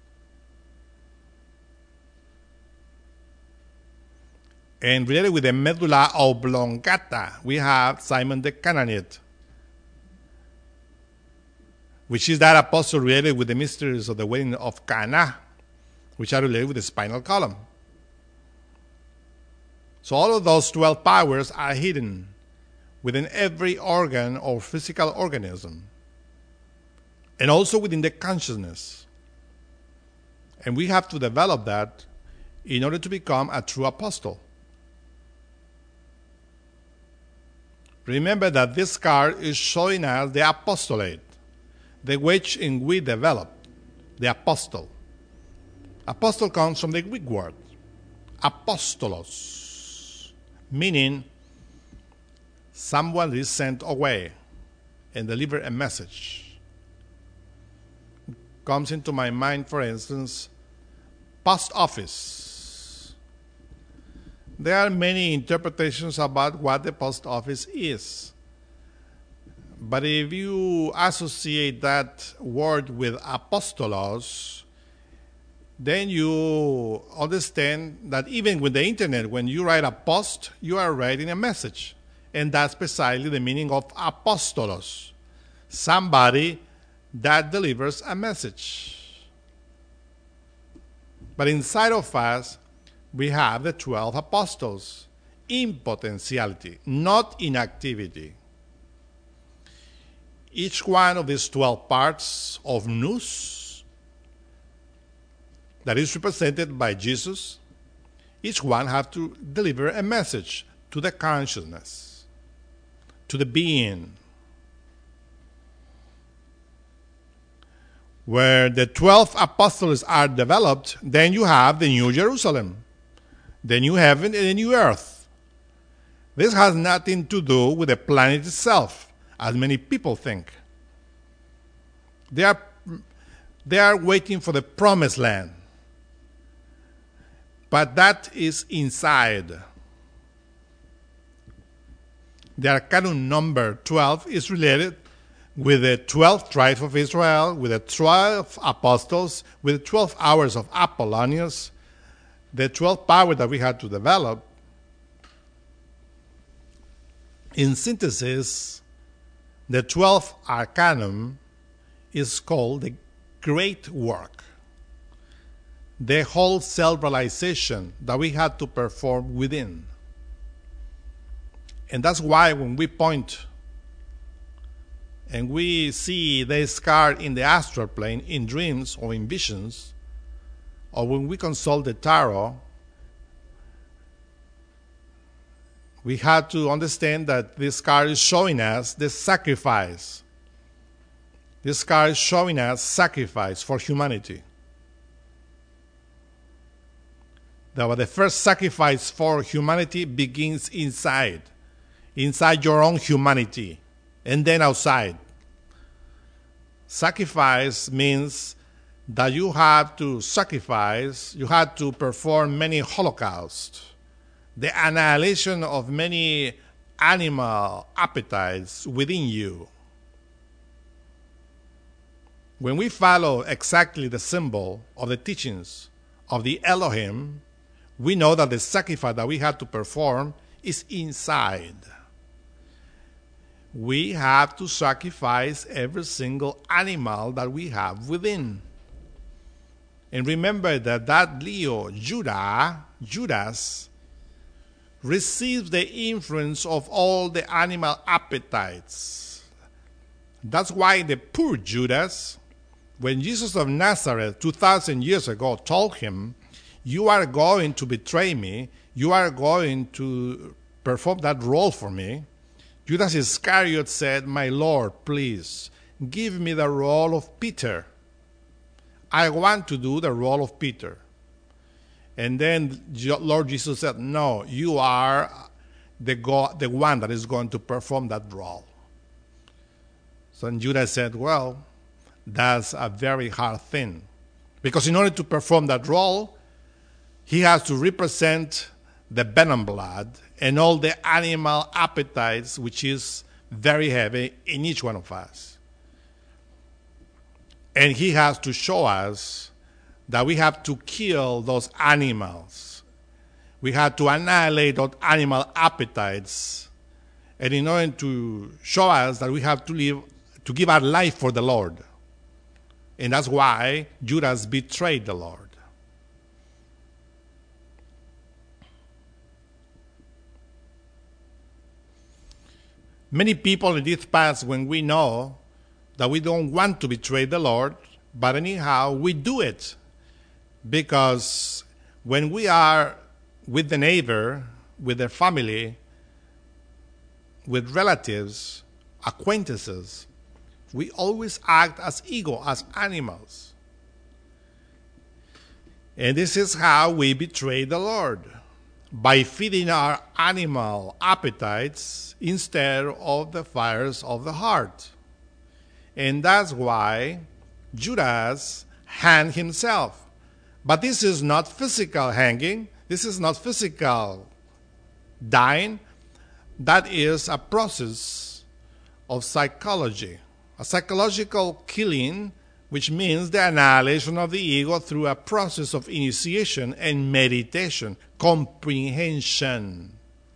And related with the medulla oblongata, we have Simon the Canaanite, which is that apostle related with the mysteries of the wedding of Cana, which are related with the spinal column. So all of those twelve powers are hidden within every organ or physical organism, and also within the consciousness. And we have to develop that in order to become a true apostle. Remember that this card is showing us the apostolate, the which in we develop, the apostle. Apostle comes from the Greek word, apostolos, meaning someone is sent away and deliver a message. Comes into my mind, for instance, post office. There are many interpretations about what the post office is. But if you associate that word with apostolos, then you understand that even with the internet, when you write a post, you are writing a message. And that's precisely the meaning of apostolos, somebody that delivers a message. But inside of us, we have the twelve apostles in potentiality, not in activity. Each one of these twelve parts of nous that is represented by Jesus, each one have to deliver a message to the consciousness, to the being. Where the twelve apostles are developed, then you have the New Jerusalem, the new heaven and the new earth. This has nothing to do with the planet itself, as many people think. They are, they are waiting for the promised land. But that is inside. The arcanum number twelve is related with the twelve tribes of Israel, with the twelve apostles, with the twelve hours of Apollonius, the twelve power that we had to develop. In synthesis, the twelfth arcanum is called the great work, the whole self-realization that we had to perform within. And that's why when we point and we see this card in the astral plane, in dreams or in visions, or when we consult the tarot, we have to understand that this card is showing us the sacrifice. This card is showing us sacrifice for humanity. That the first sacrifice for humanity begins inside, inside your own humanity, and then outside. Sacrifice means that you have to sacrifice, you have to perform many holocausts, the annihilation of many animal appetites within you. When we follow exactly the symbol of the teachings of the Elohim, we know that the sacrifice that we have to perform is inside. We have to sacrifice every single animal that we have within. And remember that that Leo, Judah, Judas, receives the influence of all the animal appetites. That's why the poor Judas, when Jesus of Nazareth two thousand years ago told him, you are going to betray me, you are going to perform that role for me, Judas Iscariot said, my Lord, please, give me the role of Peter. I want to do the role of Peter. And then Lord Jesus said, no, you are the, go- the one that is going to perform that role. So Judas said, well, that's a very hard thing. Because in order to perform that role, he has to represent the venom blood and all the animal appetites, which is very heavy in each one of us. And he has to show us that we have to kill those animals. We have to annihilate those animal appetites. And in order to show us that we have to live, to give our life for the Lord. And that's why Judas betrayed the Lord. Many people in this past, when we know that we don't want to betray the Lord, but anyhow, we do it. Because when we are with the neighbor, with their family, with relatives, acquaintances, we always act as ego, as animals. And this is how we betray the Lord, by feeding our animal appetites instead of the fires of the heart. And that's why Judas hanged himself. But this is not physical hanging. This is not physical dying. That is a process of psychology. A psychological killing, which means the annihilation of the ego through a process of initiation and meditation, comprehension.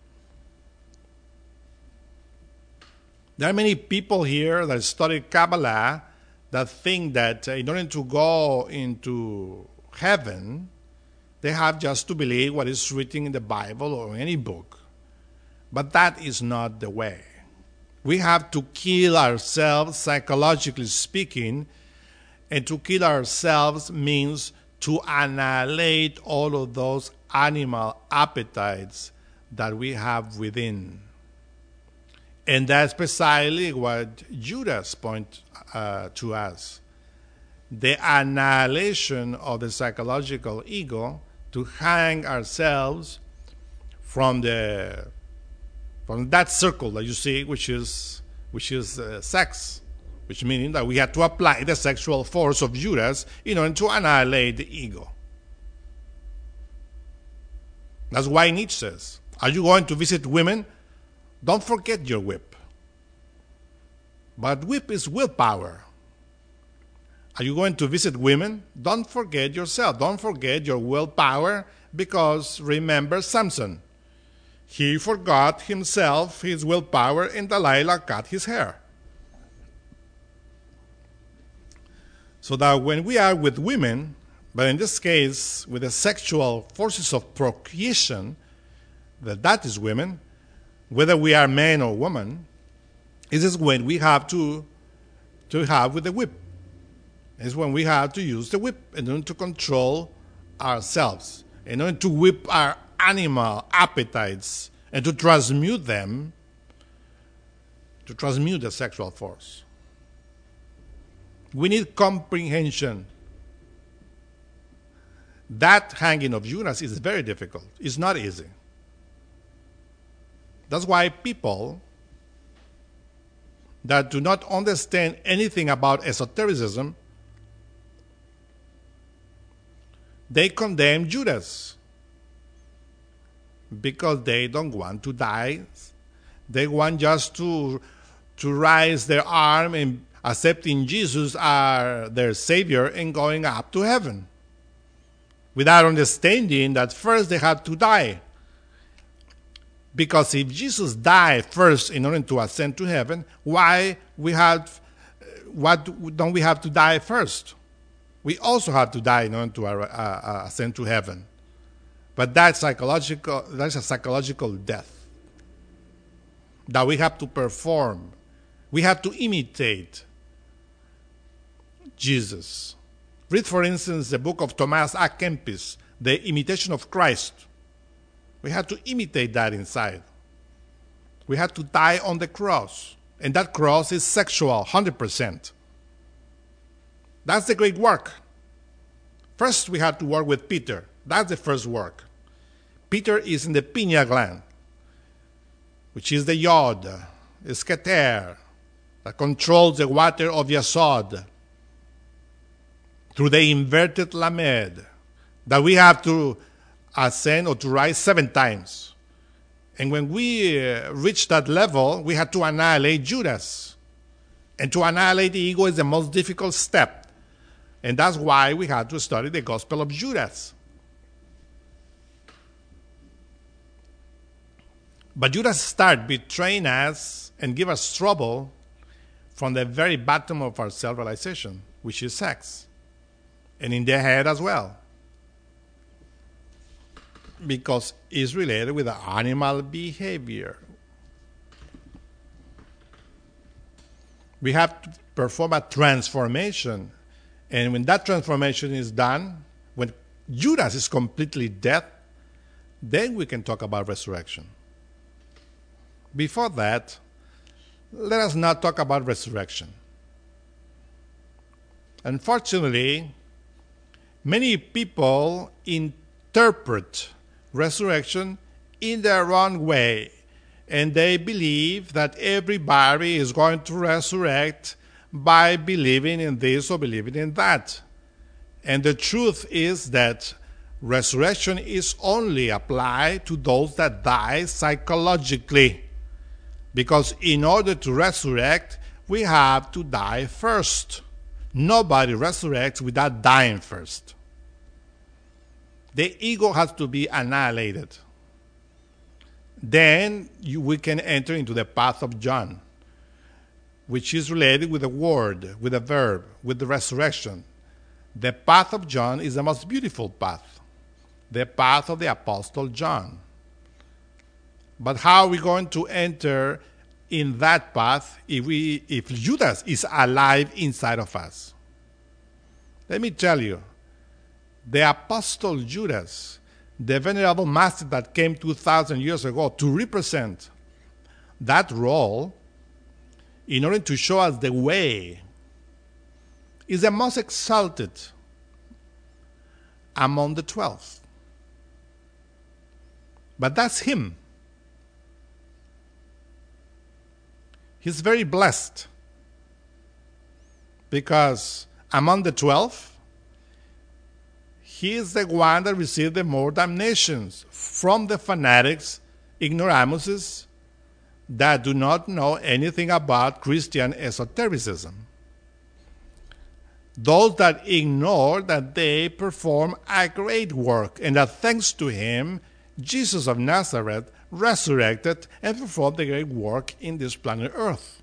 There are many people here that study Kabbalah that think that in order to go into heaven, they have just to believe what is written in the Bible or any book. But that is not the way. We have to kill ourselves, psychologically speaking, and to kill ourselves means to annihilate all of those animal appetites that we have within. And that's precisely what Judas points uh, to us. The annihilation of the psychological ego to hang ourselves from the from that circle that you see, which is which is uh, sex, which meaning that we have to apply the sexual force of Judas in order to annihilate the ego. That's why Nietzsche says, are you going to visit women? Don't forget your whip. But whip is willpower. Are you going to visit women? Don't forget yourself. Don't forget your willpower, because remember Samson. He forgot himself, his willpower, and Delilah cut his hair. So that when we are with women, but in this case with the sexual forces of procreation, that that is women, whether we are man or woman, this is when we have to, to have with the whip. It's when we have to use the whip in order to control ourselves, in order to whip our animal appetites and to transmute them, to transmute the sexual force. We need comprehension. That hanging of Judas is very difficult. It's not easy. That's why people that do not understand anything about esotericism, they condemn Judas because they don't want to die. They want just to, to raise their arm and accepting Jesus as their Savior and going up to heaven, without understanding that first they had to die. Because if Jesus died first in order to ascend to heaven, why we have, what don't we have to die first? We also have to die in order to uh, uh, ascend to heaven. But that's psychological. That's a psychological death that we have to perform. We have to imitate Jesus. Read, for instance, the book of Thomas A. Kempis, The Imitation of Christ. We have to imitate that inside. We have to die on the cross. And that cross is sexual, one hundred percent. That's the great work. First, we have to work with Peter. That's the first work. Peter is in the pineal gland, which is the yod, the scater, that controls the water of Yasod. through the inverted Lamed, that we have to ascend or to rise seven times. And when we uh, reach that level, we have to annihilate Judas. And to annihilate the ego is the most difficult step. And that's why we had to study the Gospel of Judas. But Judas started betraying us and give us trouble from the very bottom of our self-realization, which is sex. And in the head as well. Because it's related with the animal behavior. We have to perform a transformation. And when that transformation is done, when Judas is completely dead, then we can talk about resurrection. Before that, let us not talk about resurrection. Unfortunately, many people interpret resurrection in the wrong way, and they believe that everybody is going to resurrect by believing in this or believing in that. And the truth is that resurrection is only applied to those that die psychologically. Because in order to resurrect, we have to die first. Nobody resurrects without dying first. The ego has to be annihilated. Then you, we can enter into the path of John, which is related with the word, with the verb, with the resurrection. The path of John is the most beautiful path, the path of the Apostle John. But how are we going to enter in that path if we, if Judas is alive inside of us? Let me tell you, the Apostle Judas, the venerable master that came two thousand years ago to represent that role, in order to show us the way, is the most exalted among the twelve. But that's him. He's very blessed because among the twelve, he is the one that received the more damnations from the fanatics, ignoramuses, that do not know anything about Christian esotericism. Those that ignore that they perform a great work and that thanks to him, Jesus of Nazareth resurrected and performed the great work in this planet Earth.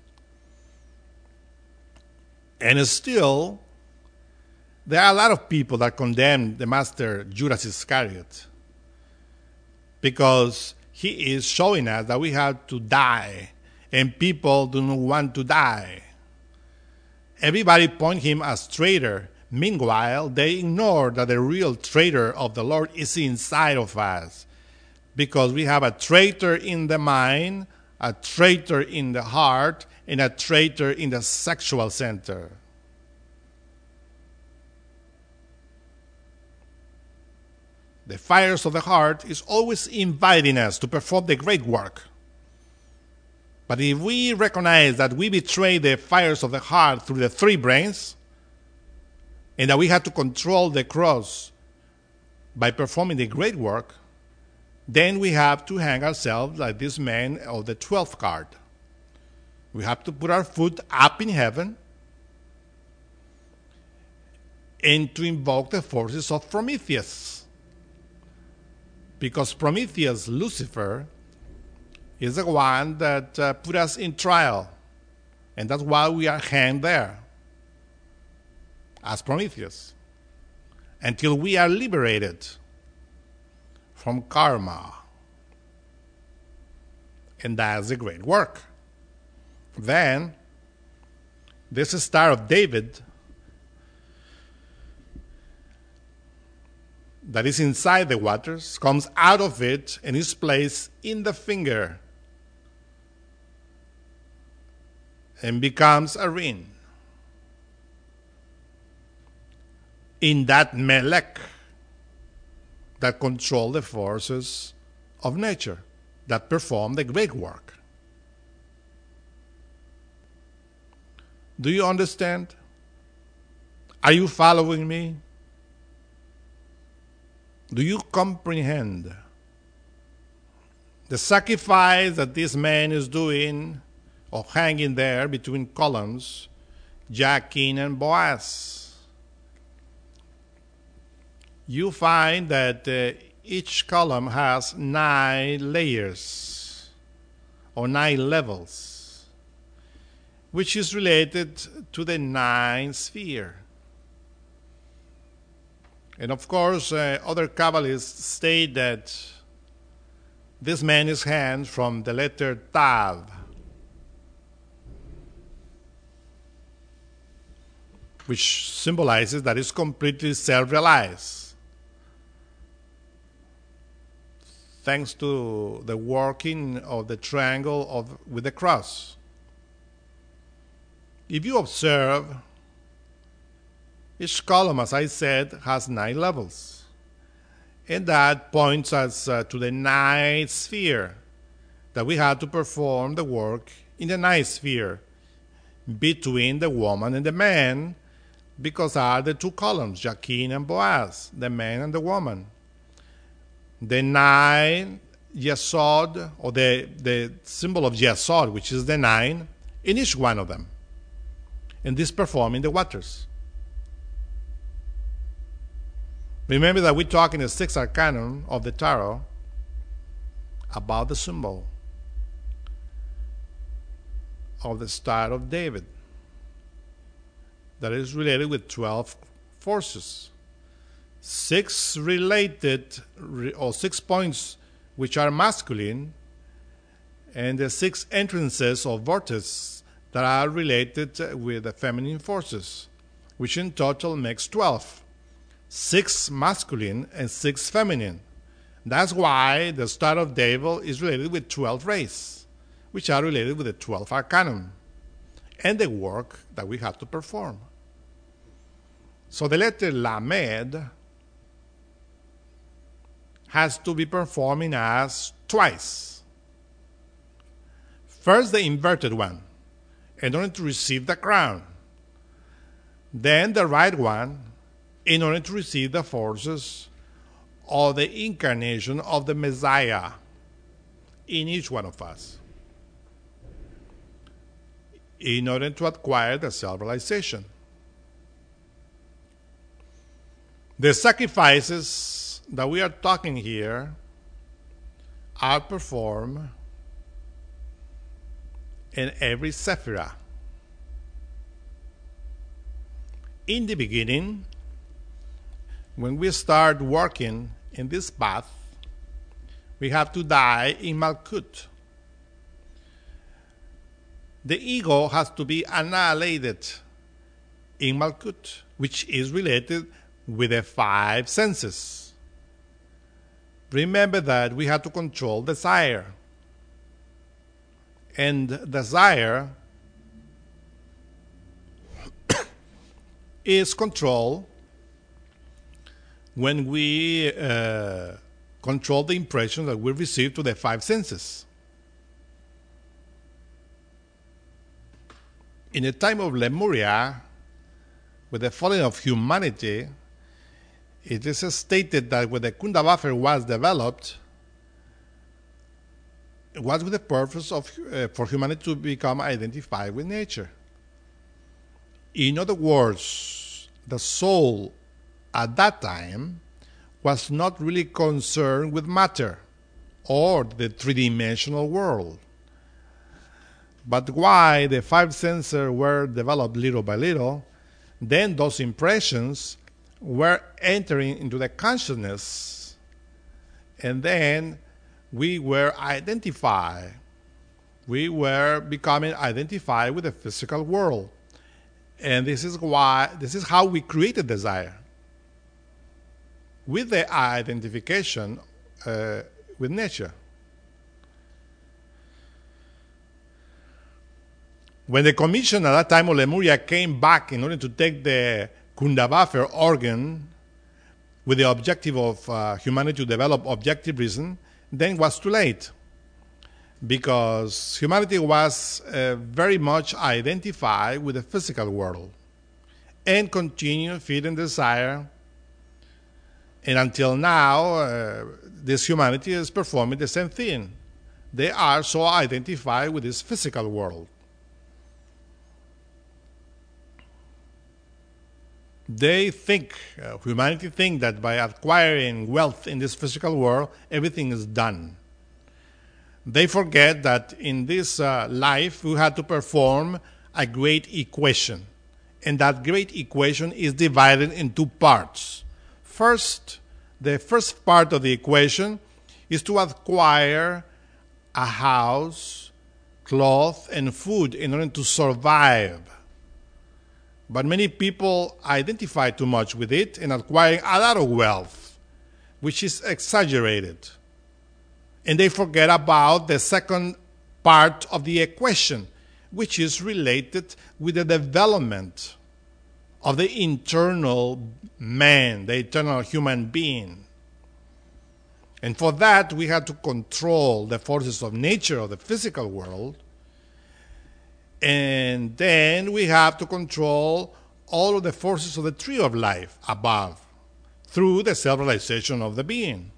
And still, there are a lot of people that condemn the master Judas Iscariot because he is showing us that we have to die, and people do not want to die. Everybody point him as traitor. Meanwhile, they ignore that the real traitor of the Lord is inside of us, because we have a traitor in the mind, a traitor in the heart, and a traitor in the sexual center. The fires of the heart is always inviting us to perform the great work. But if we recognize that we betray the fires of the heart through the three brains, and that we have to control the cross by performing the great work, then we have to hang ourselves like this man of the twelfth card. We have to put our foot up in heaven and to invoke the forces of Prometheus. Because Prometheus, Lucifer, is the one that uh, put us in trial. And that's why we are hanged there, as Prometheus, until we are liberated from karma. And that's a great work. Then, this Star of David that is inside the waters comes out of it and is placed in the finger and becomes a ring. In that Melech that control the forces of nature, that perform the great work. Do you understand? Are you following me? Do you comprehend the sacrifice that this man is doing or hanging there between columns, Jachin and Boaz? You find that uh, each column has nine layers or nine levels, which is related to the ninth sphere. And of course, uh, other Kabbalists state that this man is hand from the letter Tav, which symbolizes that it's completely self-realized, thanks to the working of the triangle of, with the cross. If you observe, each column, as I said, has nine levels. And that points us uh, to the ninth sphere, that we have to perform the work in the ninth sphere between the woman and the man, because are the two columns, Jachin and Boaz, the man and the woman. The nine Yesod, or the, the symbol of Yesod, which is the nine, in each one of them. And this performing the waters. Remember that we talk in the sixth arcanum of the tarot about the symbol of the Star of David that is related with twelve forces. Six related, or six points which are masculine, and the six entrances or vortices that are related with the feminine forces, which in total makes twelve. Six masculine and six feminine. That's why the Star of David is related with twelve rays, which are related with the twelve arcanum, and the work that we have to perform. So the letter Lamed has to be performing as twice. First, the inverted one, in order to receive the crown. Then the right one, in order to receive the forces of the incarnation of the Messiah in each one of us, in order to acquire the self-realization. The sacrifices that we are talking here are performed in every sephirah. In the beginning, when we start working in this path, we have to die in Malkut. The ego has to be annihilated in Malkut, which is related with the five senses. Remember that we have to control desire. And desire is controlled when we uh, control the impression that we receive to the five senses. In the time of Lemuria, with the falling of humanity, it is stated that when the Kunda buffer was developed, it was with the purpose of uh, for humanity to become identified with nature. In other words, the soul at that time was not really concerned with matter or the three-dimensional world. But why the five senses were developed little by little, then those impressions were entering into the consciousness, and then we were identified. We were becoming identified with the physical world. And this is why, this is how we created desire. With the identification uh, with nature. When the commission at that time of Lemuria came back in order to take the Kundavafer organ with the objective of uh, humanity to develop objective reason, then it was too late. Because humanity was uh, very much identified with the physical world. and continue feed and desire. And until now, uh, this humanity is performing the same thing. They are so identified with this physical world. They think, uh, humanity think that by acquiring wealth in this physical world, everything is done. They forget that in this uh, life, we had to perform a great equation. And that great equation is divided in two parts. First, the first part of the equation is to acquire a house, cloth, and food in order to survive. But many people identify too much with it and acquiring a lot of wealth, which is exaggerated. And they forget about the second part of the equation, which is related with the development of the internal man, the eternal human being. And for that, we have to control the forces of nature of the physical world. And then we have to control all of the forces of the tree of life above through the self-realization of the being.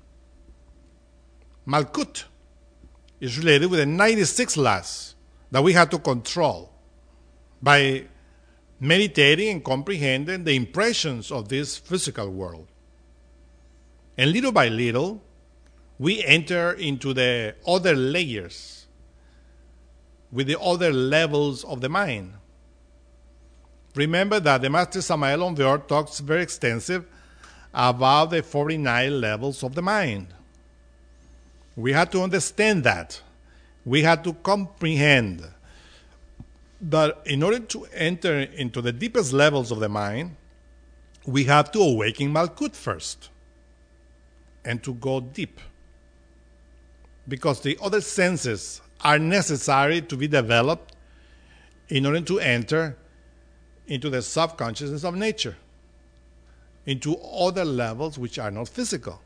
Malkut is related with the ninety-six laws that we have to control by meditating and comprehending the impressions of this physical world. And little by little, we enter into the other layers with the other levels of the mind. Remember that the Master Samael Aun Weor talks very extensive about the forty-nine levels of the mind. We have to understand that. We have to comprehend that in order to enter into the deepest levels of the mind, we have to awaken Malkut first and to go deep. Because the other senses are necessary to be developed in order to enter into the subconsciousness of nature, into other levels which are not physical.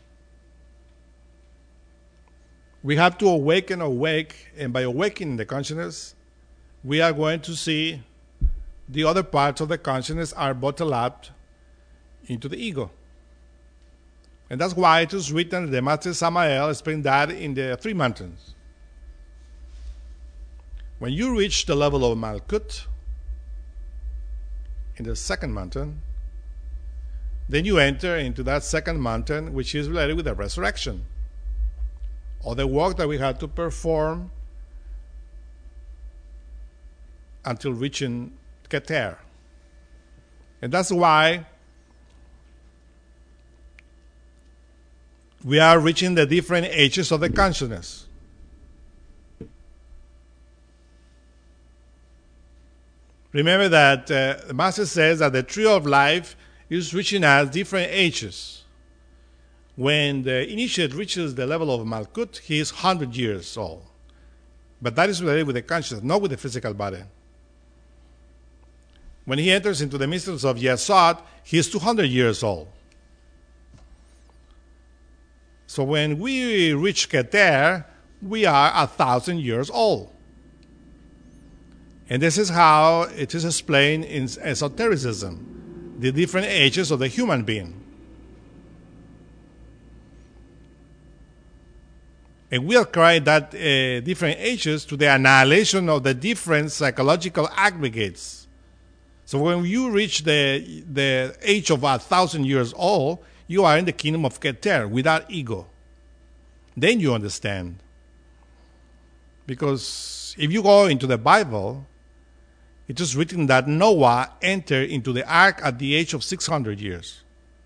We have to awaken, awake, and by awakening the consciousness, we are going to see the other parts of the consciousness are bottled up into the ego. And that's why it is written, the Master Samael explained that in the Three Mountains. When you reach the level of Malkut, in the second mountain, then you enter into that second mountain, which is related with the resurrection, or the work that we have to perform until reaching Keter. And that's why we are reaching the different ages of the consciousness. Remember that uh, the Master says that the tree of life is reaching at different ages. When the initiate reaches the level of Malkut, he is one hundred years old. But that is related with the consciousness, not with the physical body. When he enters into the mysteries of Yesod, he is two hundred years old. So when we reach Keter, we are a thousand years old. And this is how it is explained in esotericism, the different ages of the human being. And we ascribe that uh, different ages to the annihilation of the different psychological aggregates. So when you reach the, the age of a thousand years old, you are in the kingdom of Keter without ego. Then you understand. Because if you go into the Bible, it is written that Noah entered into the ark at the age of six hundred years.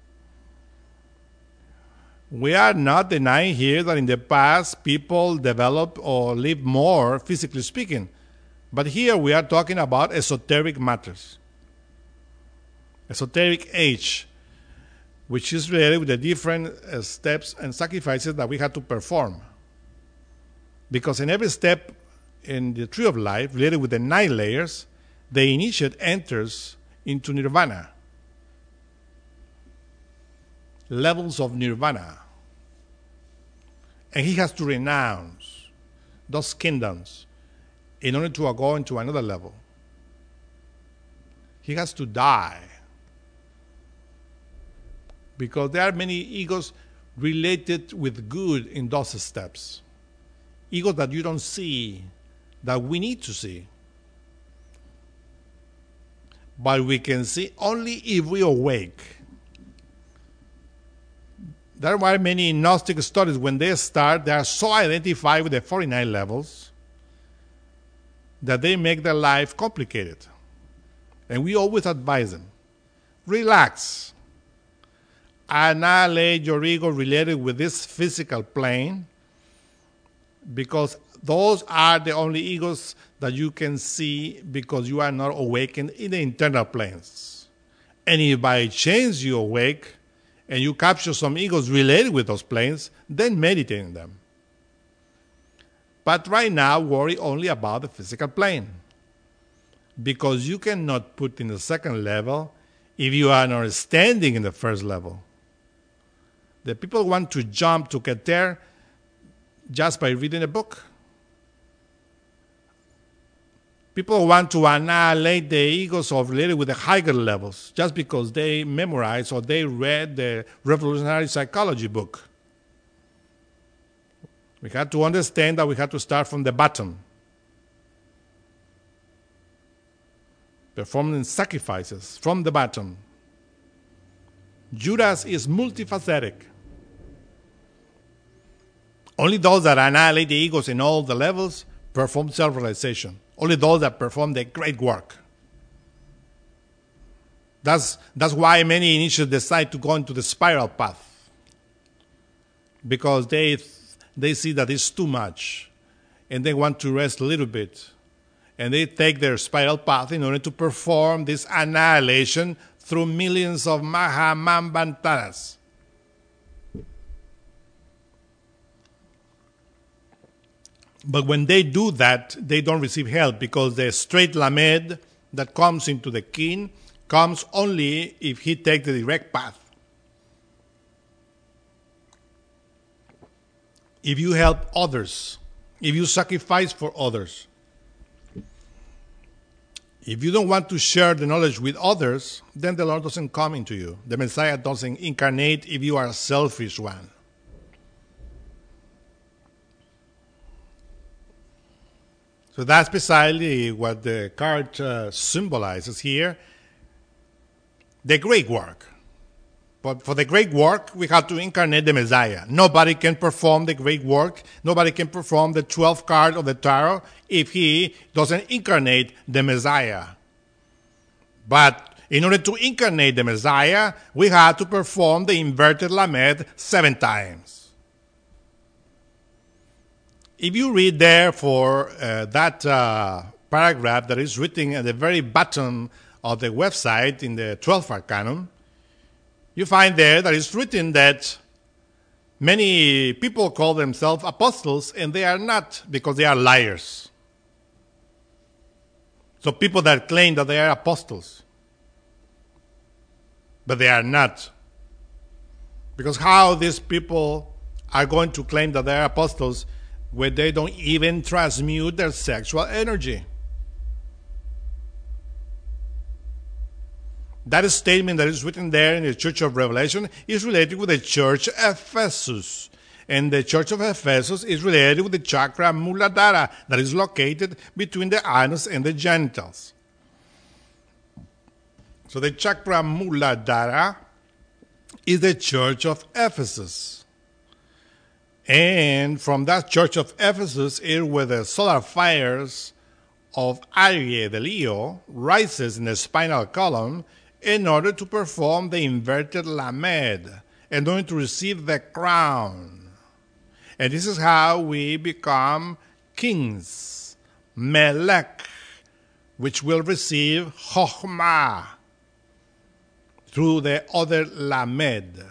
We are not denying here that in the past people developed or lived more, physically speaking. But here we are talking about esoteric matters. Esoteric age, which is related with the different uh, steps and sacrifices that we have to perform. Because in every step in the tree of life, related with the nine layers, the initiate enters into nirvana. Levels of nirvana. And he has to renounce those kingdoms in order to go into another level. he has to die. Because there are many egos related with good in those steps. Egos that you don't see, that we need to see. But we can see only if we awake. There are many Gnostic studies, when they start, they are so identified with the forty-nine levels that they make their life complicated. And we always advise them, relax. Annihilate your ego related with this physical plane, because those are the only egos that you can see because you are not awakened in the internal planes. And if by chance you awake and you capture some egos related with those planes, then meditate in them. But right now, worry only about the physical plane, because you cannot put in the second level if you are not standing in the first level. The people want to jump to get there just by reading a book. People want to annihilate the egos of related with the higher levels just because they memorized or they read the revolutionary psychology book. We have to understand that we have to start from the bottom, performing sacrifices from the bottom. Judas is multifaceted. Only those that annihilate the egos in all the levels perform self-realization. Only those that perform the great work. That's, that's why many initiates decide to go into the spiral path. Because they, they see that it's too much. And they want to rest a little bit. And they take their spiral path in order to perform this annihilation through millions of Mahamambantaras. But when they do that, they don't receive help, because the straight lamed that comes into the king comes only if he takes the direct path. If you help others, if you sacrifice for others, if you don't want to share the knowledge with others, then the Lord doesn't come into you. The Messiah doesn't incarnate if you are a selfish one. So that's precisely what the card uh, symbolizes here, the great work. But for the great work, we have to incarnate the Messiah. Nobody can perform the great work. Nobody can perform the twelfth card of the tarot if he doesn't incarnate the Messiah. But in order to incarnate the Messiah, we have to perform the inverted Lamed seven times. If you read there for uh, that uh, paragraph that is written at the very bottom of the website in the twelfth Arcanum, you find there that it's written that many people call themselves apostles, and they are not, because they are liars. So people that claim that they are apostles, but they are not. Because how these people are going to claim that they are apostles where they don't even transmute their sexual energy? That statement that is written there in the Church of Revelation is related with the Church of Ephesus. And the Church of Ephesus is related with the chakra Muladhara that is located between the anus and the genitals. So the chakra Muladhara is the Church of Ephesus. And from that Church of Ephesus is where the solar fires of Aries de Leo rises in the spinal column in order to perform the inverted Lamed, in order to receive the crown. And this is how we become kings, Melech, which will receive Chokhmah through the other Lamed.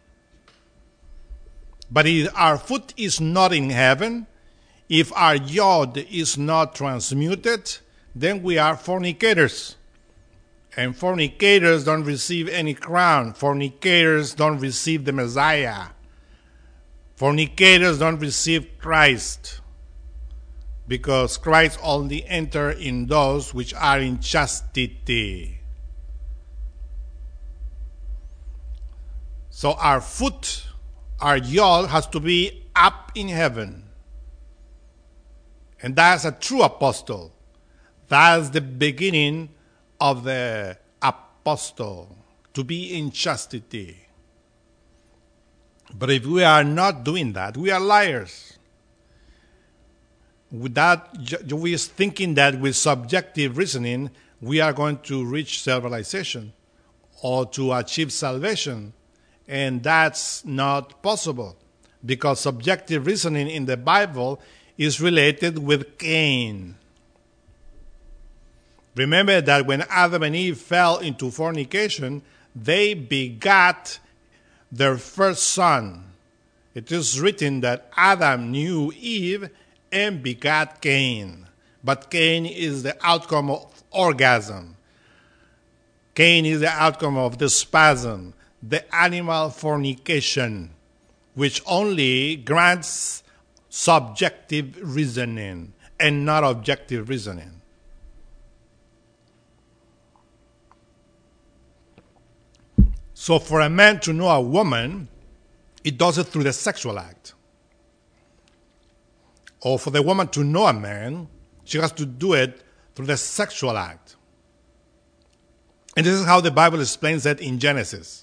But if our foot is not in heaven, if our yod is not transmuted, then we are fornicators. And fornicators don't receive any crown. Fornicators don't receive the Messiah. Fornicators don't receive Christ, because Christ only enters in those which are in chastity. So our foot, our yod has to be up in heaven. And that's a true apostle. That's the beginning of the apostle, to be in chastity. But if we are not doing that, we are liars. With that, we are thinking that with subjective reasoning, we are going to reach self-realization or to achieve salvation. And that's not possible, because subjective reasoning in the Bible is related with Cain. Remember that when Adam and Eve fell into fornication, they begat their first son. It is written that Adam knew Eve and begat Cain. But Cain is the outcome of orgasm. Cain is the outcome of the spasm, the animal fornication, which only grants subjective reasoning and not objective reasoning. So for a man to know a woman, he does it through the sexual act. Or for the woman to know a man, she has to do it through the sexual act. And this is how the Bible explains it in Genesis.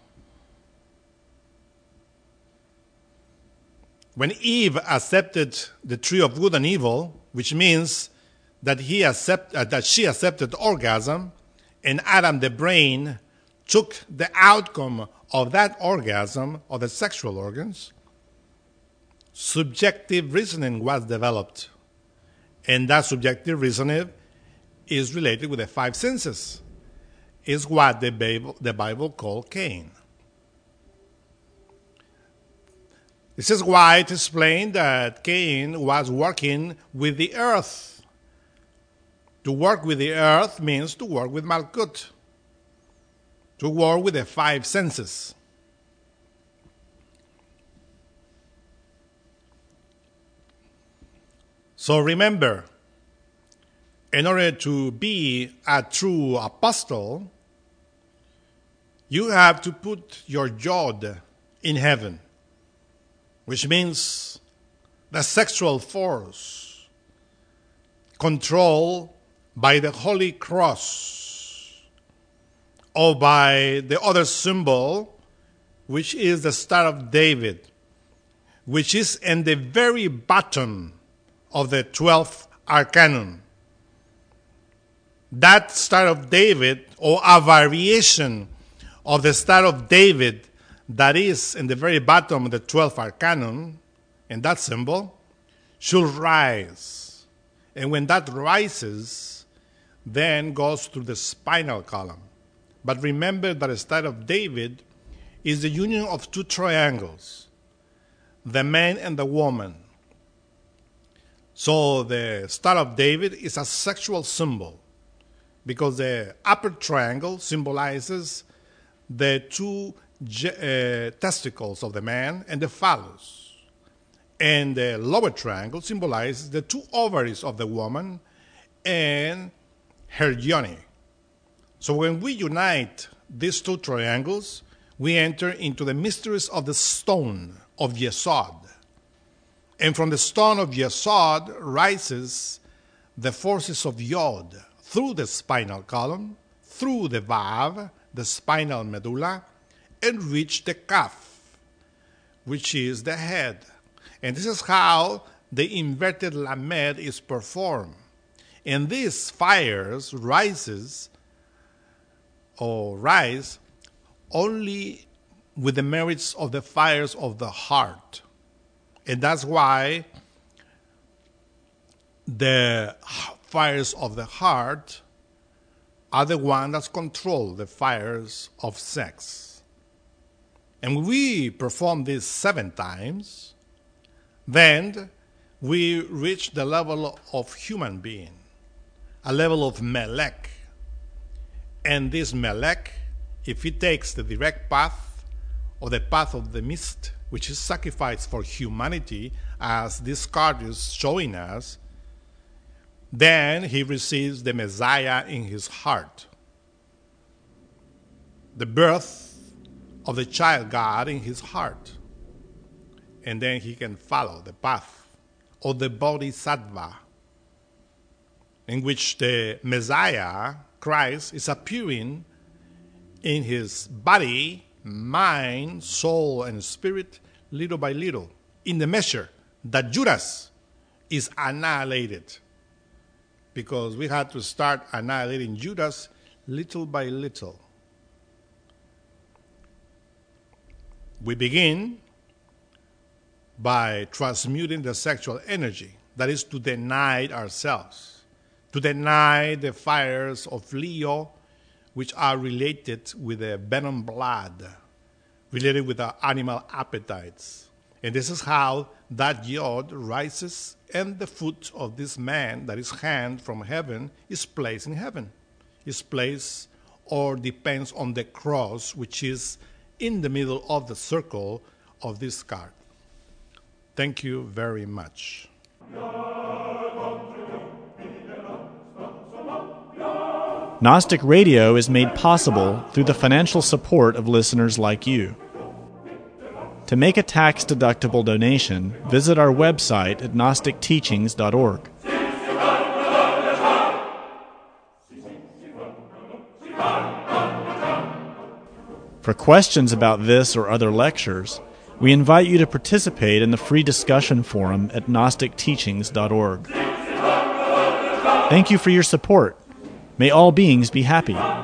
When Eve accepted the tree of good and evil, which means that he accept, uh, that she accepted orgasm, and Adam, the brain, took the outcome of that orgasm, of the sexual organs, subjective reasoning was developed. And that subjective reasoning is related with the five senses. Is what the Bible, the Bible calls Cain. This is why it explained that Cain was working with the earth. To work with the earth means to work with Malkut, to work with the five senses. So remember, in order to be a true apostle, you have to put your yod in heaven, which means the sexual force controlled by the Holy Cross or by the other symbol, which is the Star of David, which is in the very bottom of the twelfth arcanum. That Star of David, or a variation of the Star of David that is in the very bottom of the twelfth arcanum, and that symbol, should rise. And when that rises, then goes through the spinal column. But remember that the Star of David is the union of two triangles, the man and the woman. So the Star of David is a sexual symbol, because the upper triangle symbolizes the two uh, testicles of the man and the phallus. And the lower triangle symbolizes the two ovaries of the woman and her yoni. So when we unite these two triangles, we enter into the mysteries of the stone of Yesod. And from the stone of Yesod rises the forces of Yod, through the spinal column, through the Vav, the spinal medulla, and reach the Kaf, which is the head. And this is how the inverted Lamed is performed. And these fires rises or rise only with the merits of the fires of the heart. And that's why the fires of the heart are the ones that control the fires of sex. And when we perform this seven times, then we reach the level of human being, a level of Melech. And this Melech, if he takes the direct path, or the path of the mist, which is sacrifice for humanity, as this card is showing us, then he receives the Messiah in his heart. The birth of the child God in his heart. And then he can follow the path of the Bodhisattva, in which the Messiah, Christ, is appearing in his body, mind, soul, and spirit, little by little, in the measure that Judas is annihilated. Because we had to start annihilating Judas little by little. We begin by transmuting the sexual energy, that is to deny ourselves, to deny the fires of Leo, which are related with the venom blood, related with our animal appetites. And this is how that yod rises, and the foot of this man, that is hand from heaven, is placed in heaven. Is placed or depends on the cross, which is in the middle of the circle of this card. Thank you very much.
Gnostic Radio is made possible through the financial support of listeners like you. To make a tax-deductible donation, visit our website at gnostic teachings dot org. For questions about this or other lectures, we invite you to participate in the free discussion forum at gnostic teachings dot org. Thank you for your support. May all beings be happy.